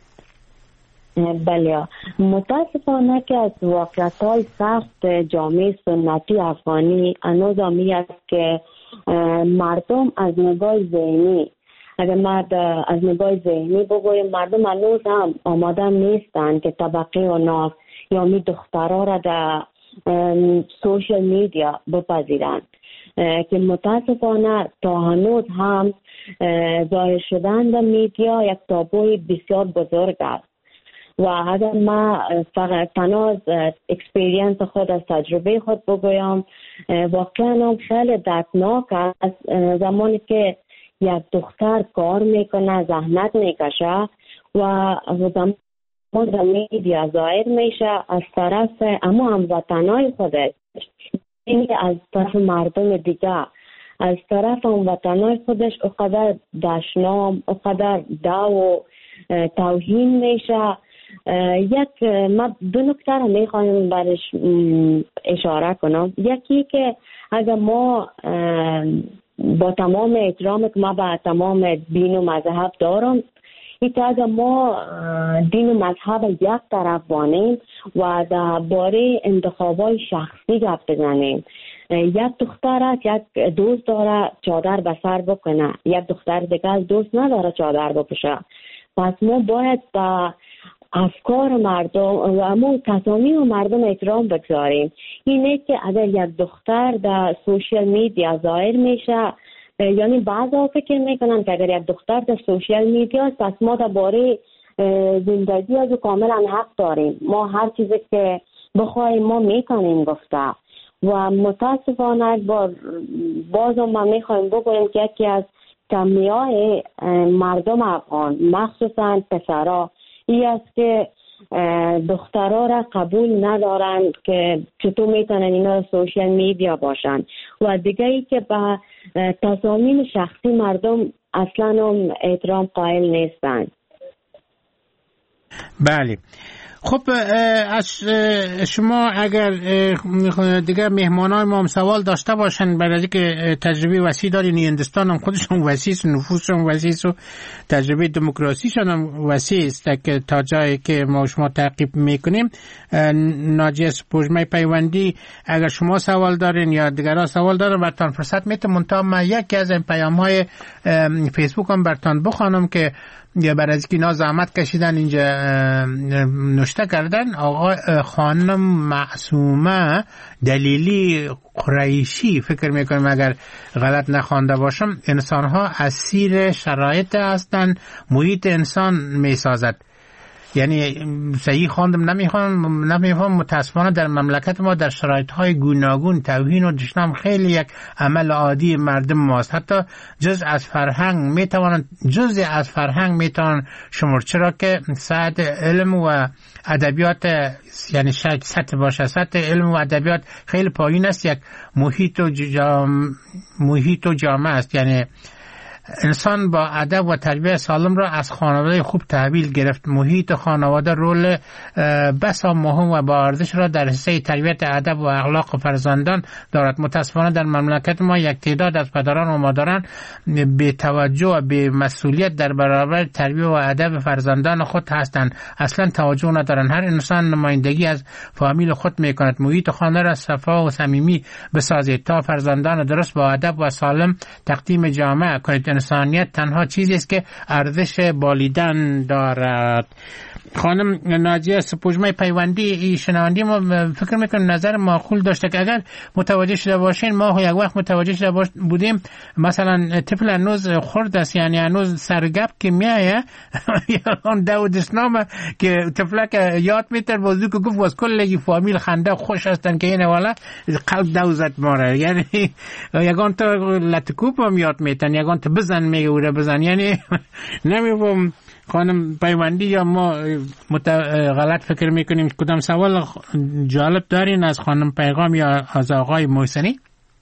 Speaker 7: بله، متاسفانه که از واقعیت‌های سخت جامعه سنتی افغانی هنوز همی است که مردم از نگاه ذهنی، اگر مرد از نگاه ذهنی بگویم، مردم هنوز هم آماده نیستند که طبقه و ناف یا می دخترها را در سوشل میدیا بپذیرند که متاسفانه تا هنوز هم ظاهر شدن در میدیا یک تابوی بسیار بزرگ است. و اگر ما فقط تنها از اکسپریانس خود، از تجربه خود بگویم، واقعا هم خیلی دردناک است زمانی که یک دختر کار میکنه، زحمت میکشه و زمان در میدیا ظاهر میشه از طرف اما هموطنای خودش، یعنی از طرف مردم دیگه، از طرف هموطنای خودش اقدر دشنام، اقدر دو و توهین میشه. یک ما دو نکته را میخوایم برش اشاره کنم. یکی که اگر ما با تمام احترام که ما با تمام دین و مذهب دارم، ایتا اگر ما دین و مذهب یک طرف بانیم و درباره انتخابای شخصی گپ بزنیم، یک دختر یک دوست داره چادر به سر بکنه، یک دختر دیگه دوست نداره چادر بپوشه. پس ما باید با افکار مردم و امون تصامیم مردم احترام بگذاریم. اینه که اگر یک دختر در سوشیل میدیا ظاهر میشه، یعنی بعضا فکر میکنن که اگر یک دختر در سوشیل میدیا پس ما درباره زندگی از کاملا حق داریم، ما هر چیزی که بخوایم ما میکنیم گفته. و متاسفانه بار باز ما میخوایم بگویم که یکی از کمیای مردم افغان مخصوصا پسرها ای است که دخترها را قبول ندارن که چطور میتونن اینا سوشل میدیا باشن و دیگه ای که به تصامیم شخصی مردم اصلا هم احترام قائل نیستن.
Speaker 3: بله خب از شما اگر دیگه مهمانای ما هم سوال داشته باشن برای اینکه تجربه وسیع دارین، هندوستان هم خودشون وسیع است، نفوسشون وسیع است و تجربه دموکراسیشون هم وسیع است که تا جایی که ما شما تعقیب میکنیم. ناجیه سپوږمۍ پیوندی اگر شما سوال دارین یا دیگران سوال دارن براتون فرصت میتونم، منتها من یکی از این پیام های فیسبوک هم براتون بخوانم که یا برای از که اینا زحمت کشیدن اینجا نوشته کردن. آقا خانم معصومه دلیلی قریشی فکر میکنم اگر غلط نخوانده باشم، انسانها اسیر شرایط هستند، محیط انسان میسازد. یعنی صحیح خواندم نمیخوام نمیفهم متاسفانه در مملکت ما در شرایط‌های گوناگون توهین و دشنام خیلی یک عمل عادی مردم ماست. حتی جز از فرهنگ میتوانند جزء از فرهنگ میتوان شمرد، چرا که سطح علم و ادبیات یعنی شاید سطح باشه سطح علم و ادبیات خیلی پایین است. یک محیط و جام... محیط و جامعه است، یعنی انسان با ادب و تربیت سالم را از خانواده خوب تحویل گرفت. محیط خانواده رول بسا مهم و با ارزش را در حصه تربیت ادب و اخلاق فرزندان دارد. متاسفانه در مملکت ما یک تعداد از پدران و مادران بی توجه و بی مسئولیت در برابر تربیت و ادب فرزندان خود هستند، اصلا توجه ندارند. هر انسان نمایندگی از فامیل خود میکند. محیط خانه را صفا و صمیمی بسازید تا فرزندان درست با ادب و سالم تقدیم جامعه کنید. انسانیت تنها چیزی است که ارزش بالیدن دارد. خانم ناجیه سپوږمۍ پیوندی شنوندی ما فکر میکنم نظر معقول داشته که اگر متوجه شده باشین، ما یک وقت متوجه شده بودیم مثلا طفل هنوز خرد است، یعنی هنوز سرگپ که میایه اون دو دسنامه که طفله که یاد میتر بازو که گفت واز کلگی فامیل خنده خوش هستن که اینه والا قلب دوزت ماره، یعنی یگان تا لطکوب هم یاد میتن، یگان تا بزن میگه او را بزن. یعنی نمیفهم خانم پیوندی یا ما مت... غلط فکر میکنیم. کدام سوال جالب دارین از خانم پیغام یا از آقای محسنی؟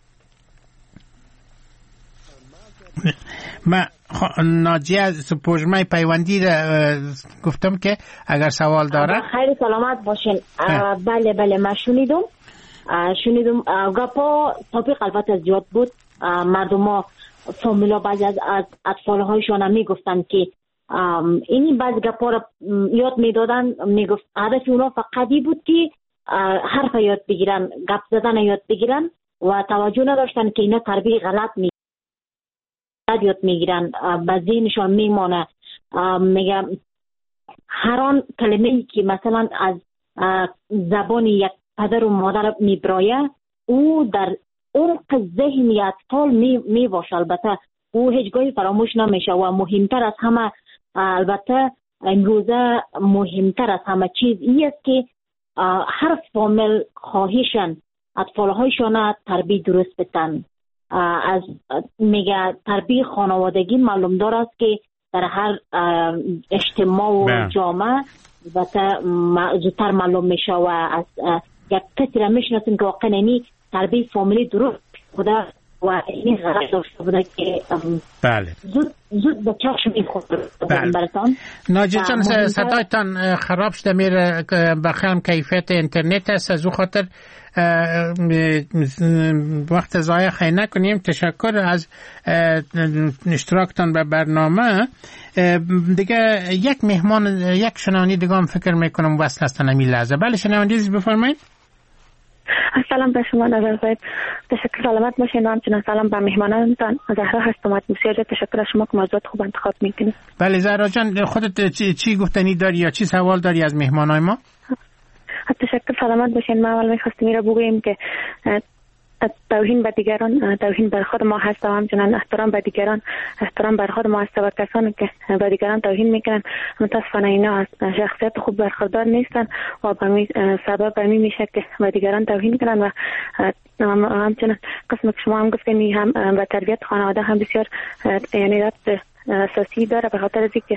Speaker 3: من خ... ناجیه سپوږمۍ پیوندی را گفتم که اگر سوال داره.
Speaker 6: خیلی سلامت باشین. بله بله من شنیدم شنیدم گپا تاپیق البته زیاد بود. مردم ها فامیلا بعضی از اطفال هایشان هم میگفتن که اینی بعض گپا را یاد میدادن، میگفت هدف اونا فقط بود که حرف یاد بگیرن، گپ زدن یاد بگیرن و توجه نداشتن که اینا تربیت غلط می یاد میگیرن، به ذهنشان میمانه. میگم هر آن کلمه ای که مثلا از زبان یک پدر و مادر میبرایه او در عمق ذهن اطفال می می باشه. البته او هیچگاهی فراموش نمیشه و مهمتر از همه، البته امروزه مهمتر از همه چیز این است که هر فامیل خواهشن اطفالهایشان تربیت درست بدن. از میگه تربیت خانوادگی معلوم دار است که در هر اجتماع و جامعه زودتر معلوم میشه و از یک کسی را میشناسیم که واقعا اینی تربیت فامیلی درست بوده و این غلط داشته بوده که
Speaker 3: بله
Speaker 6: زود زود به چشم میخورد. براتون
Speaker 3: ناجیه جان صدایتان خراب شده میره، بخیرم کیفیت اینترنت است، از او خاطر وقت ضایع خیلی نکنیم. تشکر از اشتراکتان به برنامه. دیگه یک مهمان یک شنوندی دیگه هم فکر میکنم وصل هستن همین لحظه. بله شنوندی بفرمایید.
Speaker 8: سلام به شما نظر صاحب، تشکر سلامت باشین و همچنین سلام به مهمانانتان. زهرا هستم از موسیقی. تشکر از شما که موضوعات خوب انتخاب میکنید.
Speaker 3: بله زهرا جان خودت چی, چی گفتنی داری یا چی سوال داری از مهمانای ما؟
Speaker 8: تشکر سلامت باشین. ما اول میخواستیم این را بگوییم که توهین به دیگران توهین بر خود ما هست و همچنان احترام به دیگران احترام بر خود ما هست و کسانی که به دیگران توهین میکنن متاسفانه اینا از شخصیت خوب برخوردار نیستن و به سبب به می میشه که به دیگران توهین کنن و همچنان قسم که شما هم گفتین هم به تربیت خانواده هم بسیار یعنی ربط اساسی داره به خاطر از اینکه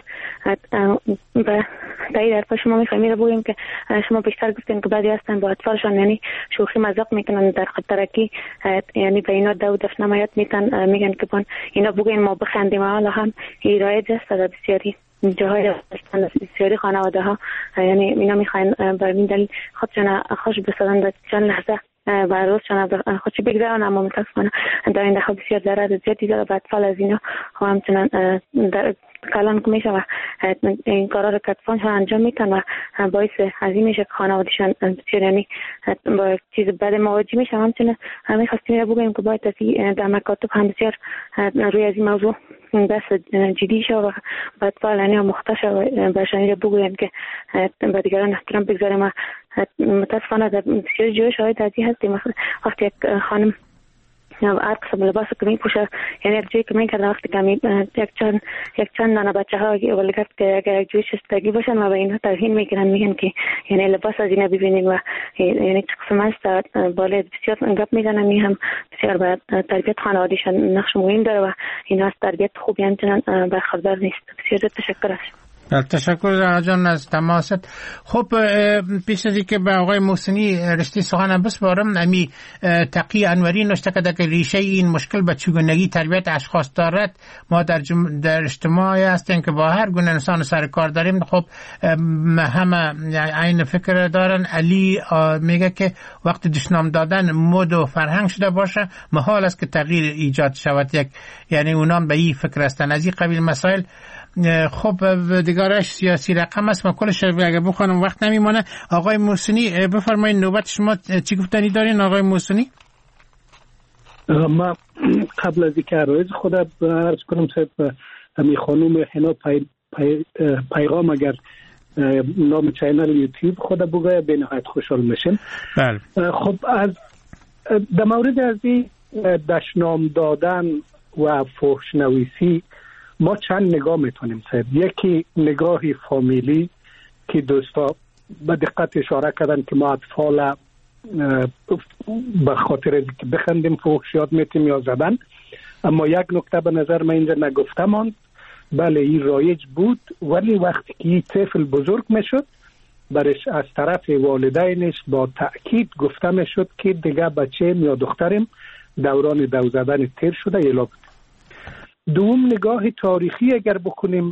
Speaker 8: به تایید حرف شما میخوایم رو بگیم که شما بیشتر گفتین که بعضی هستن با اطفالشان یعنی شوخی مذاق میکنن در خطرکی یعنی به اینا دو دفع نمایت میتن میگن که بان اینا بگین ما بخندیم حالا هم رایج است در بسیاری جاهای بسیاری خانواده ها یعنی اینا میخواین بر این دلیل خودشان خوش بسازن در چند لحظه و روزشان خودشی بگذارن اما متاسفانه در این دخل بسیار ضرر زیادی داره به اطفال از اینا و همچنان در کلان که میشه و این کارا رو که اطفالشان انجام میتن و باعث عظیم میشه که خانوادهشان بسیار یعنی با چیز بد مواجه میشه. همچنان همه خواستیم رو بگویم که باید در مکاتب هم بسیار روی از این موضوع دست جدی شد و به اطفال یعنی مختص و برشانی رو بگویم که به دیگران احترام بگذاریم و متاسفانه در بسیار جای شاید ازی هستیم وقتی یک خانم هر قسم لباس که می پوشه یعنی یک جایی که می کرده وقتی که یک چند یک چند دانه بچه ها ولی کرد که اگر یک جوی شستگی باشن و به اینها توهین میکنن میگن که یعنی لباس از اینا ببینید و یعنی چه قسم است بالا بسیار گپ میزنن می هم بسیار به تربیت خانوادهشان نقش مهم داره و اینها از تربیت خوبی همچنان برخوردار نیست. بسیار تشکر است.
Speaker 3: تشکر زهرا جان از تماست. خب پیش از اینکه به آقای محسنی رشته سخنم بسپارم امی تقی انوری نوشته کرده که ریشه این مشکل به چگونگی تربیت اشخاص دارد. ما در جم... در اجتماعی هستیم که با هر گونه انسان سر کار داریم. خب همه عین فکر دارن. علی میگه که وقتی دشنام دادن مد و فرهنگ شده باشه محال است که تغییر ایجاد شود. یک یعنی اونام به این فکر هستن از این قبیل مسائل. خب دیگرش سیاسی رقم است. ما کلش اگه بخونم وقت نمیمانه. آقای محسنی بفرمایید نوبت شما چی گفتنی دارین آقای محسنی؟
Speaker 4: ما قبل از اینکه عرض خودم عرض کنم صاحب همی خانوم حنا پی، پی، پیغام اگر نام چینل یوتیوب خود بگوید به نهایت خوشحال میشیم.
Speaker 3: بله.
Speaker 4: خب از در مورد از این دشنام دادن و فحش نویسی ما چند نگاه میتونیم صاحب. یکی نگاهی فامیلی که دوستا به دقت اشاره کردن که ما اطفال به خاطر اینکه بخندیم فحش یاد میتیم یا زدن. اما یک نکته به نظر من اینجا نگفتم، بله این رایج بود ولی وقتی که این طفل بزرگ میشد برش از طرف والدینش با تأکید گفته میشد که دیگه بچه‌م یا دخترم دوران دو زدن تیر شده یلا بود. دوم نگاه تاریخی اگر بکنیم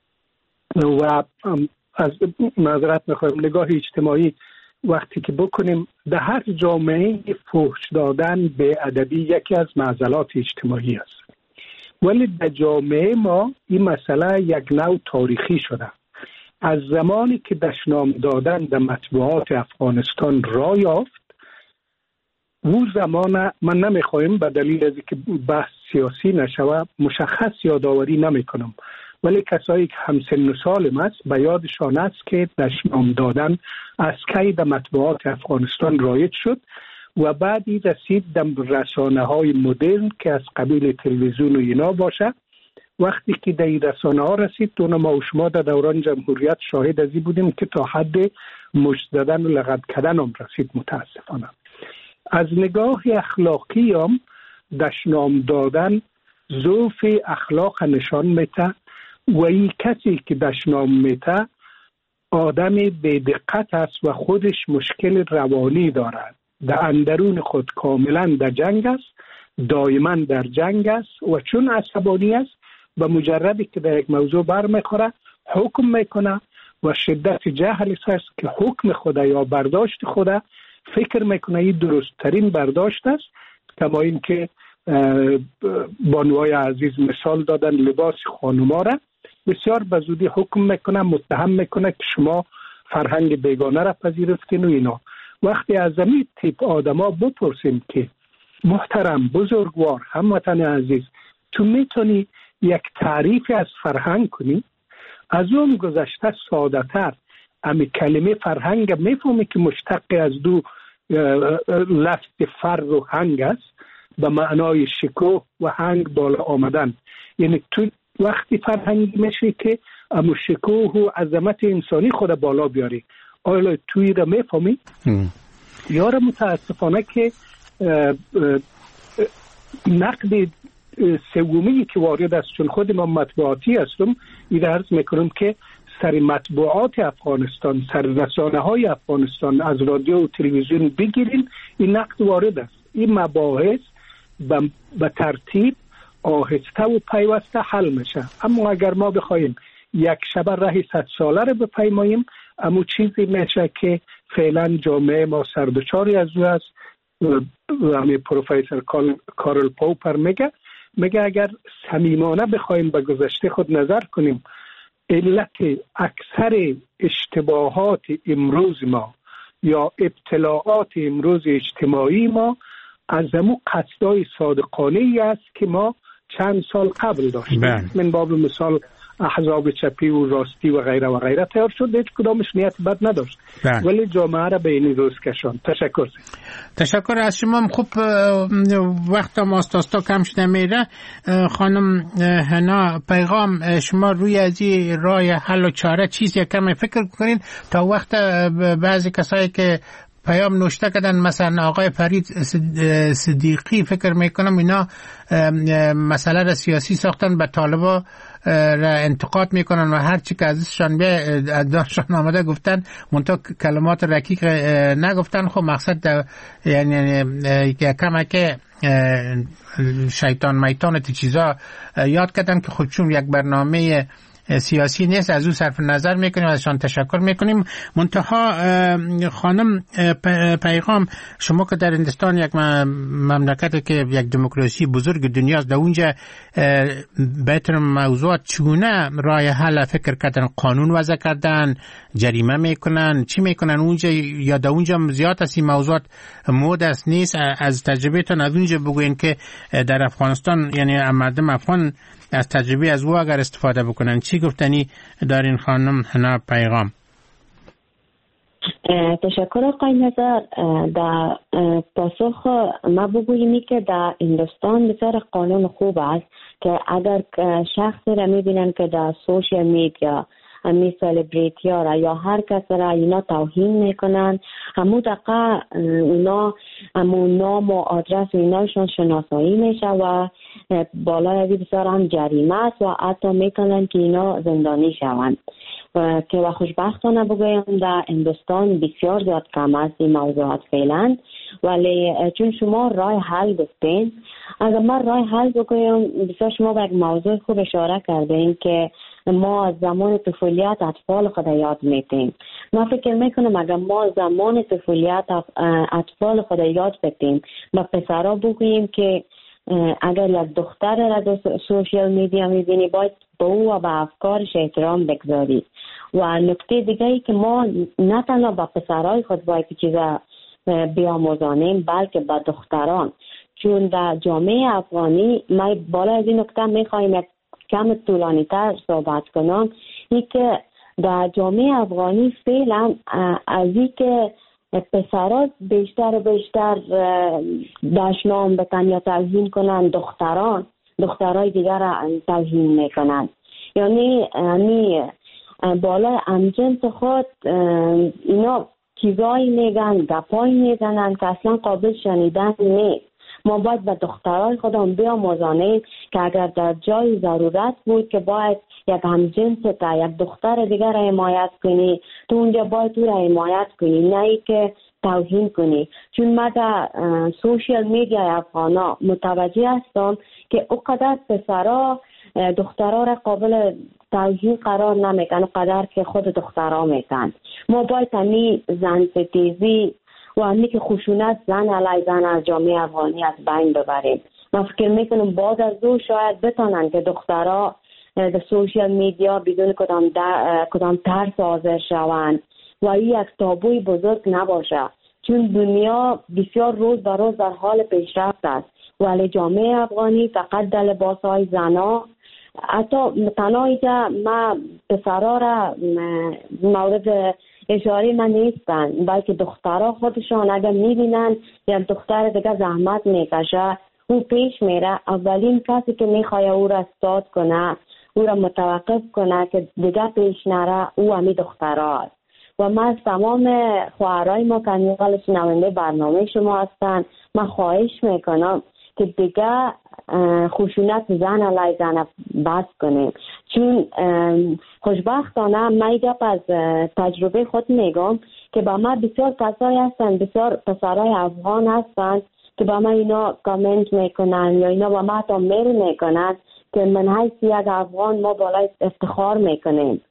Speaker 4: و از معذرت میخوایم نگاه اجتماعی وقتی که بکنیم در هر جامعه فحش دادن به ادبی یکی از معضلات اجتماعی است، ولی در جامعه ما این مسئله یک نوع تاریخی شده. از زمانی که دشنام دادن در مطبوعات افغانستان را یافت او زمان من نمیخوایم به دلیل از که بحث سیاسی نشوه مشخص یادآوری نمیکنم، ولی کسایی که همسن و سالم است به یادشان است که دشنام دادن از کی در مطبوعات افغانستان رایج شد و بعدی رسید در رسانه های مدرن که از قبیل تلویزیون و اینا باشه. وقتی که در این رسانه ها رسید دونه ما و شما در دوران جمهوریت شاهد ازی بودیم که تا حد مشت زدن و لغت کردن هم رسید. متاسفانه از نگاه اخلاقی هم دشنام دادن ضعف اخلاق نشان میته و این کسی که دشنام میته آدم بی‌دقت است و خودش مشکل روانی دارد، در اندرون خود کاملا در جنگ است، دائما در جنگ است و چون عصبانی است به مجردی که در یک موضوع بر میخوره حکم میکنه و شدت جهل است که حکم خدا یا برداشت خدا فکر میکنه این درست ترین برداشت است. کما این که بانوای عزیز مثال دادن لباس خانوما را بسیار به زودی حکم میکنه، متهم میکنه که شما فرهنگ بیگانه را پذیرفتین و اینا. وقتی از این تیپ آدما بپرسیم که محترم بزرگوار هموطن عزیز تو میتونی یک تعریف از فرهنگ کنی، از اون گذشته ساده تر امی کلمه فرهنگ میفهمی که مشتق از دو لفظ فر و هنگ است، به معنای شکوه و هنگ بالا آمدن. یعنی تو وقتی فرهنگی میشه که امو شکوه و عظمت انسانی خود بالا بیاری. آیا توی را میفهمی؟ یاره متاسفانه که نقد سومی که وارد است، چون خود ما مطبوعاتی هستم، این عرض میکنم که سر مطبوعات افغانستان، سر رسانه های افغانستان، از رادیو و تلویزیون بگیرین، این نقد وارد است. این مباحث به ترتیب آهسته و پیوسته حل میشه. اما اگر ما بخوایم یک شب راه صد ساله رو بپیماییم، اما چیزی میشه که فعلا جامعه ما سردچاری از او است. همین پروفسور کارل پوپر میگه میگه اگر صمیمانه بخوایم به گذشته خود نظر کنیم، علت اکثر اشتباهات امروز ما یا ابتلاعات امروز اجتماعی ما از همون قصدای صادقانه ای است که ما چند سال قبل داشتیم. من باب مثال احزاب چپی و راستی و غیره و غیره تیار شد، هیچ کدامش نیت بد نداشت، بله. ولی جامعه را به این روز کشان. تشکر
Speaker 3: تشکر از شما. خوب وقت ماستاستا کم شده میره. خانم هنا پیغام، شما روی از این راه حل و چاره چیزی کم فکر کنین تا وقت بعضی کسایی که پیام نوشته کردن، مثلا آقای فرید صدیقی، فکر میکنم اینا مسئله را سیاسی ساختن، به طالبا را انتقاد میکنن و هر چی که ازشان به داشتن آمده گفتن، منتها کلمات رکیک نگفتن. خب مقصد یعنی کمه که شیطان میتان تی چیزا یاد کردن که خودشون یک برنامه سیاسی نیست، از او صرف نظر میکنیم، ازشان تشکر میکنیم. منتها خانم پیغام، شما که در هندوستان یک مملکت که یک دموکراسی بزرگ دنیاست، در اونجا بهتر موضوعات چگونه راه حل فکر کردن؟ قانون وضع کردن، جریمه میکنن، چی میکنن اونجا؟ یا در اونجا زیاد از این موضوعات مود است نیست؟ از تجربهتون از اونجا بگوین که در افغانستان، یعنی مردم افغان از تجربه از او اگر استفاده بکنن، چی گفتنی دارین خانم هنا پیغام؟
Speaker 7: تشکر آقای نظر. در پاسخ ما بگوییم که در هندوستان بسیار قانون خوب است که اگر شخصی را میبینن که در سوشیال میدیا امی سلبریتی ها را یا هر کس را اینا توهین میکنن، همون دقیقه اونا همون نام و آدرس و ایناشون شناسایی میشه و بالای ازی بسیار هم جریمه است و حتی میکنن که اینا زندانی شوند. که و خوشبختانه بگویم در هندوستان بسیار زیاد کم است این موضوعات فعلا، ولی چون شما راه حل گفتین، اگر من راه حل بگویم، بسیار شما به یک موضوع خوب اشاره کردین که ما از زمان طفولیت اطفال خود یاد میتیم. من فکر میکنم اگر ما زمان طفولیت اطفال خود یاد بتیم و پسرها بگوییم که اگر یک دختر را در سوشیال میدیا میبینی، باید به او و به افکارش احترام بگذاری. و نکته دیگه ای که ما نه تنها به پسرهای خود باید چیزا بیاموزانیم، بلکه به دختران. چون در جامعه افغانی ما بالا از این نکته میخوایم یک کم طولانی تر صحبت کنم، این که در جامعه افغانی فعلا از این که پسرها بیشتر و بیشتر دشنام بکن یا توهین کنن، دختران دخترای دیگر را توهین میکنن. یعنی یعنی بالای همجنس خود اینا چیزایی میگن، گپایی میزنن که اصلا قابل شنیدن نیست. ما باید به دخترای خودمون بیاموزانیم که اگر در جای ضرورت بود که باید یک همجنس تا یک دختر دیگر را حمایت کنی، تو اونجا باید تو را حمایت کنی، نه ای که توهین کنی. چون ما در سوشیال میدیا افغانا متوجه هستم که اقدر پسرها دخترها را قابل توهین قرار نمیکنن قدر که خود دخترها میکنن. ما باید همی زن ستیزی و همی که خشونت زن علی زن از جامعه افغانی از بین ببریم. من فکر میکنم بعد از دو شاید بتانن که دخترها در سوشیال میدیا بدون کدام, کدام ترس حاضر شوند و این یک تابوی بزرگ نباشه. چون دنیا بسیار روز به روز در حال پیشرفت است، ولی جامعه افغانی فقط در لباسهای زنا، حتی تنهایی که ما پسرها را مورد اشاره من نیستن، بلکه دخترها خودشان اگر میبینن یک دختر دیگه زحمت میکشه او پیش میره، اولین کسی که میخواد او را استاد کنه، او را متوقف کنه که دیگه پیش نره، او همی دخترها. و من از تمام خواهرای ما که میقال شنونده برنامه شما هستن، من خواهش میکنم که دیگه خشونت زن علیه زن بس کنیم، چون خوشبختانه من گپ از تجربه خود میگم که با من بسیار کسایی هستن، بسیار پسرای افغان هستن که با من اینا کامنت میکنن یا اینا با من تا میل میکنن که من حیث یک افغان ما بالای افتخار میکنیم،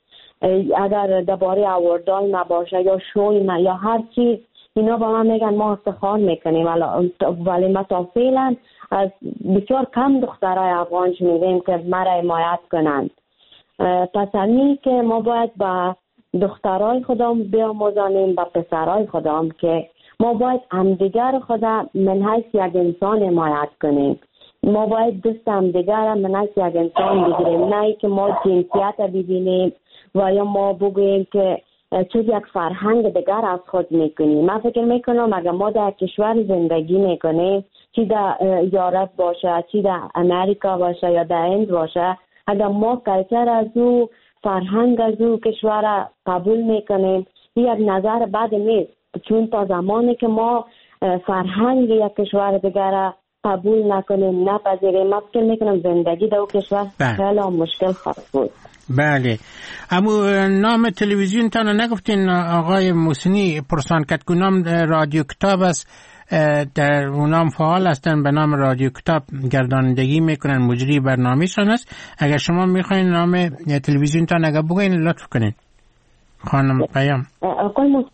Speaker 7: اگر درباره اوردای ما باشه یا شوی ما یا هر چیز اینا با من میگن ما افتخار میکنیم، ولی ما تا فعلا از بسیار کم دخترای افغان شنیدیم که مرا حمایت کنند. پس همین که ما باید با دخترای خودم بیاموزانیم، با پسرای خودم که ما باید همدیگر خدا من حیث یک انسان حمایت کنیم، ما باید دست همدیگر من حیث یک انسان بگیریم، نه که ما جنسیت ببینیم و یا ما بگوییم که چون یک فرهنگ دیگر از خود میکنیم. من فکر میکنم اگر ما در کشور زندگی میکنیم، چی در یورپ باشه، چی در امریکا باشه یا در هند باشه، اگر ما کلچر از او، فرهنگ از او کشور قبول میکنیم، یک نظر بد نیست، چون تا زمانی که ما فرهنگ یک کشور دیگر قبول نکنیم، نپذیریم، من فکر میکنم زندگی در او کشور خیلی مشکل خواهد بود.
Speaker 3: بله. اما نام تلویزیون تان نگفتین آقای محسنی؟ پرسان کد که نام رادیو کتاب است، در اونام فعال هستن، به نام رادیو کتاب گردانندگی میکنن، مجری برنامه شان است. اگر شما میخواین نام تلویزیون تان اگر بگوین لطف کنین خانم پیام.
Speaker 7: آقای محسنی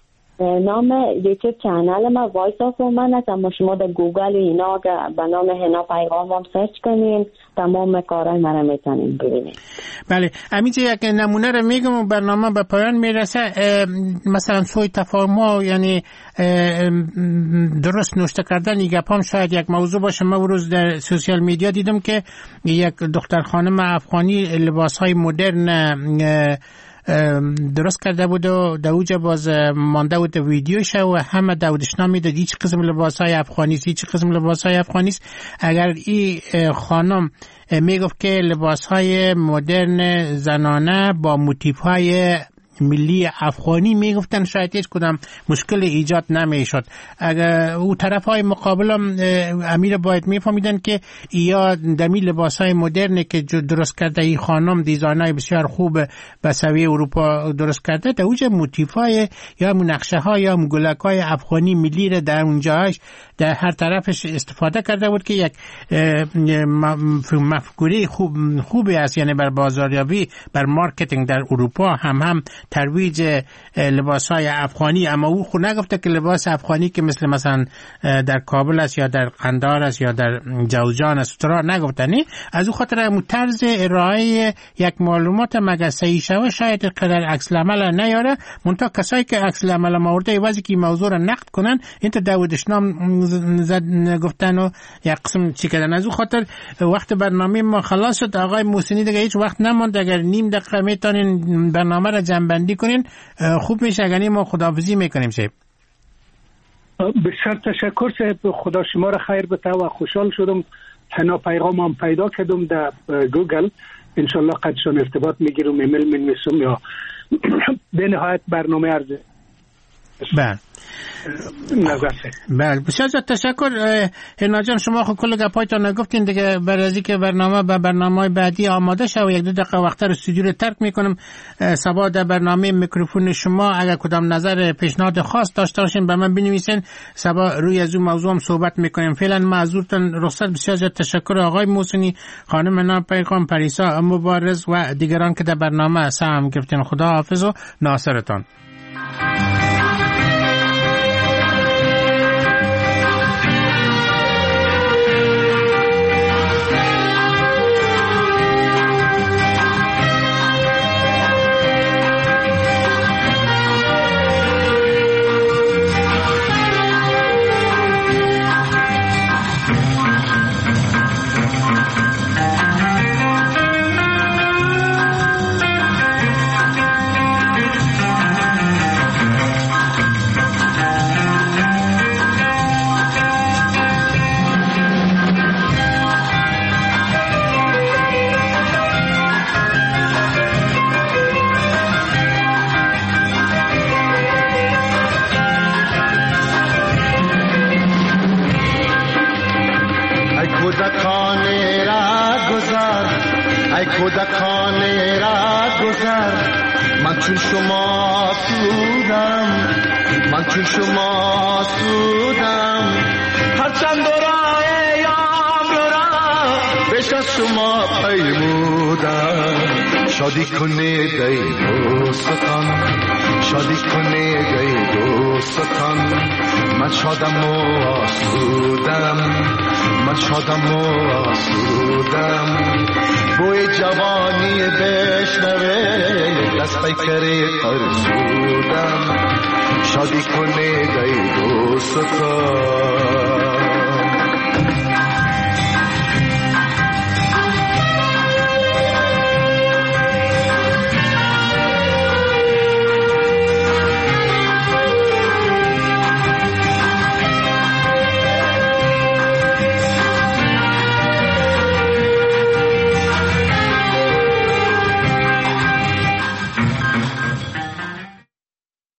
Speaker 7: نام یوتیوب چنل ما وایس آف وومن است، اما شما در گوگل اینا به نام هنا پیغام هم سرچ کنین، تمام کارهای مرا میتونین ببینین.
Speaker 3: بله. همینجا یک نمونه رو میگم و برنامه به پایان میرسه. مثلا سوی تفاهم ها، یعنی درست نوشته کردن این گپ هم شاید یک موضوع باشه. من روز در سوشیال میدیا دیدم که یک دختر خانم افغانی لباس های مدرن درست کرده بود و در اوجه باز مانده بود ویدیوش و همه دودشنا میداد هیچ قسم لباس های افغانیست، هیچ قسم لباس های افغانیست. اگر این خانم میگفت که لباس های مدرن زنانه با موتیف های ملی افغانی میگفتن، شاید هیچ کدام مشکل ایجاد نمیشد. اگر او طرف های مقابل هم امیر باید میفهمیدن که یا دمی لباس های مدرن که درست کرده این خانم، دیزاین های بسیار خوب به سویه اروپا درست کرده، در اوج موتیف های یا منقشه های یا گلک های افغانی ملی را در اونجاش در هر طرفش استفاده کرده بود که یک مفکوره خوب خوبی است، یعنی بر بازاریابی، بر مارکتینگ در اروپا هم هم ترویج لباس‌های افغانی. اما او خود نگفته که لباس افغانی که مثل مثلا در کابل است یا در قندهار است یا در جوزجان است را نگفته. نه، از او خاطر هم طرز ارائه یک معلومات مگه صحیح شوه شاید قدر عکس العمل نیاره، منتها کسایی که عکس العمل مورده واسه که موضوع را نقد کنن اینت داودش نام زد گفتن و یک قسم چی کردن. از او خاطر وقت برنامه ما خلاص شد. آقای محسنی دیگه هیچ وقت نموند، اگر نیم دقیقه میتونین برنامه را جمع بندی کنین خوب میشه. اگر ما خداحافظی میکنیم صاحب.
Speaker 4: بسیار تشکر صاحب، خدا شما را خیر بده و خوشحال شدم حنا پیغام هم پیدا کردم در گوگل. انشالله قدشان ارتباط میگیرم، ایمیل منویسم یا به نهایت برنامه ارزه.
Speaker 3: بله بله بسیار زیاد تشکر. هنا جان شما خود کل گپایتان نگفتین دیگه، برای از اینکه برنامه به برنامه بعدی آماده شه و یک دو دقیقه وقتر استودیو رو ترک میکنم. صبا در برنامه میکروفون شما اگر کدام نظر پیشنهاد خاص داشته باشین به من بنویسین، صبا روی از اون موضوع هم صحبت میکنیم. فعلا معذورتان رخصت. بسیار زیاد تشکر آقای محسنی، خانم هنا پیغام، پریسا مبارز و دیگران که در برنامه سهم گرفتین. خدا حافظ و ناصرتان.
Speaker 9: من چون شما سودم، من چون شما سودم، هرچند دورای یام را بیش از شما پیمودم. شادی کنه دی دوستان، شادی کنه دی دوستان، من شادم و آسودم، من شادم و آسودم. بوی جوانی بشنوه دست پیکره فرسودم. شادی کنه دی دوستان.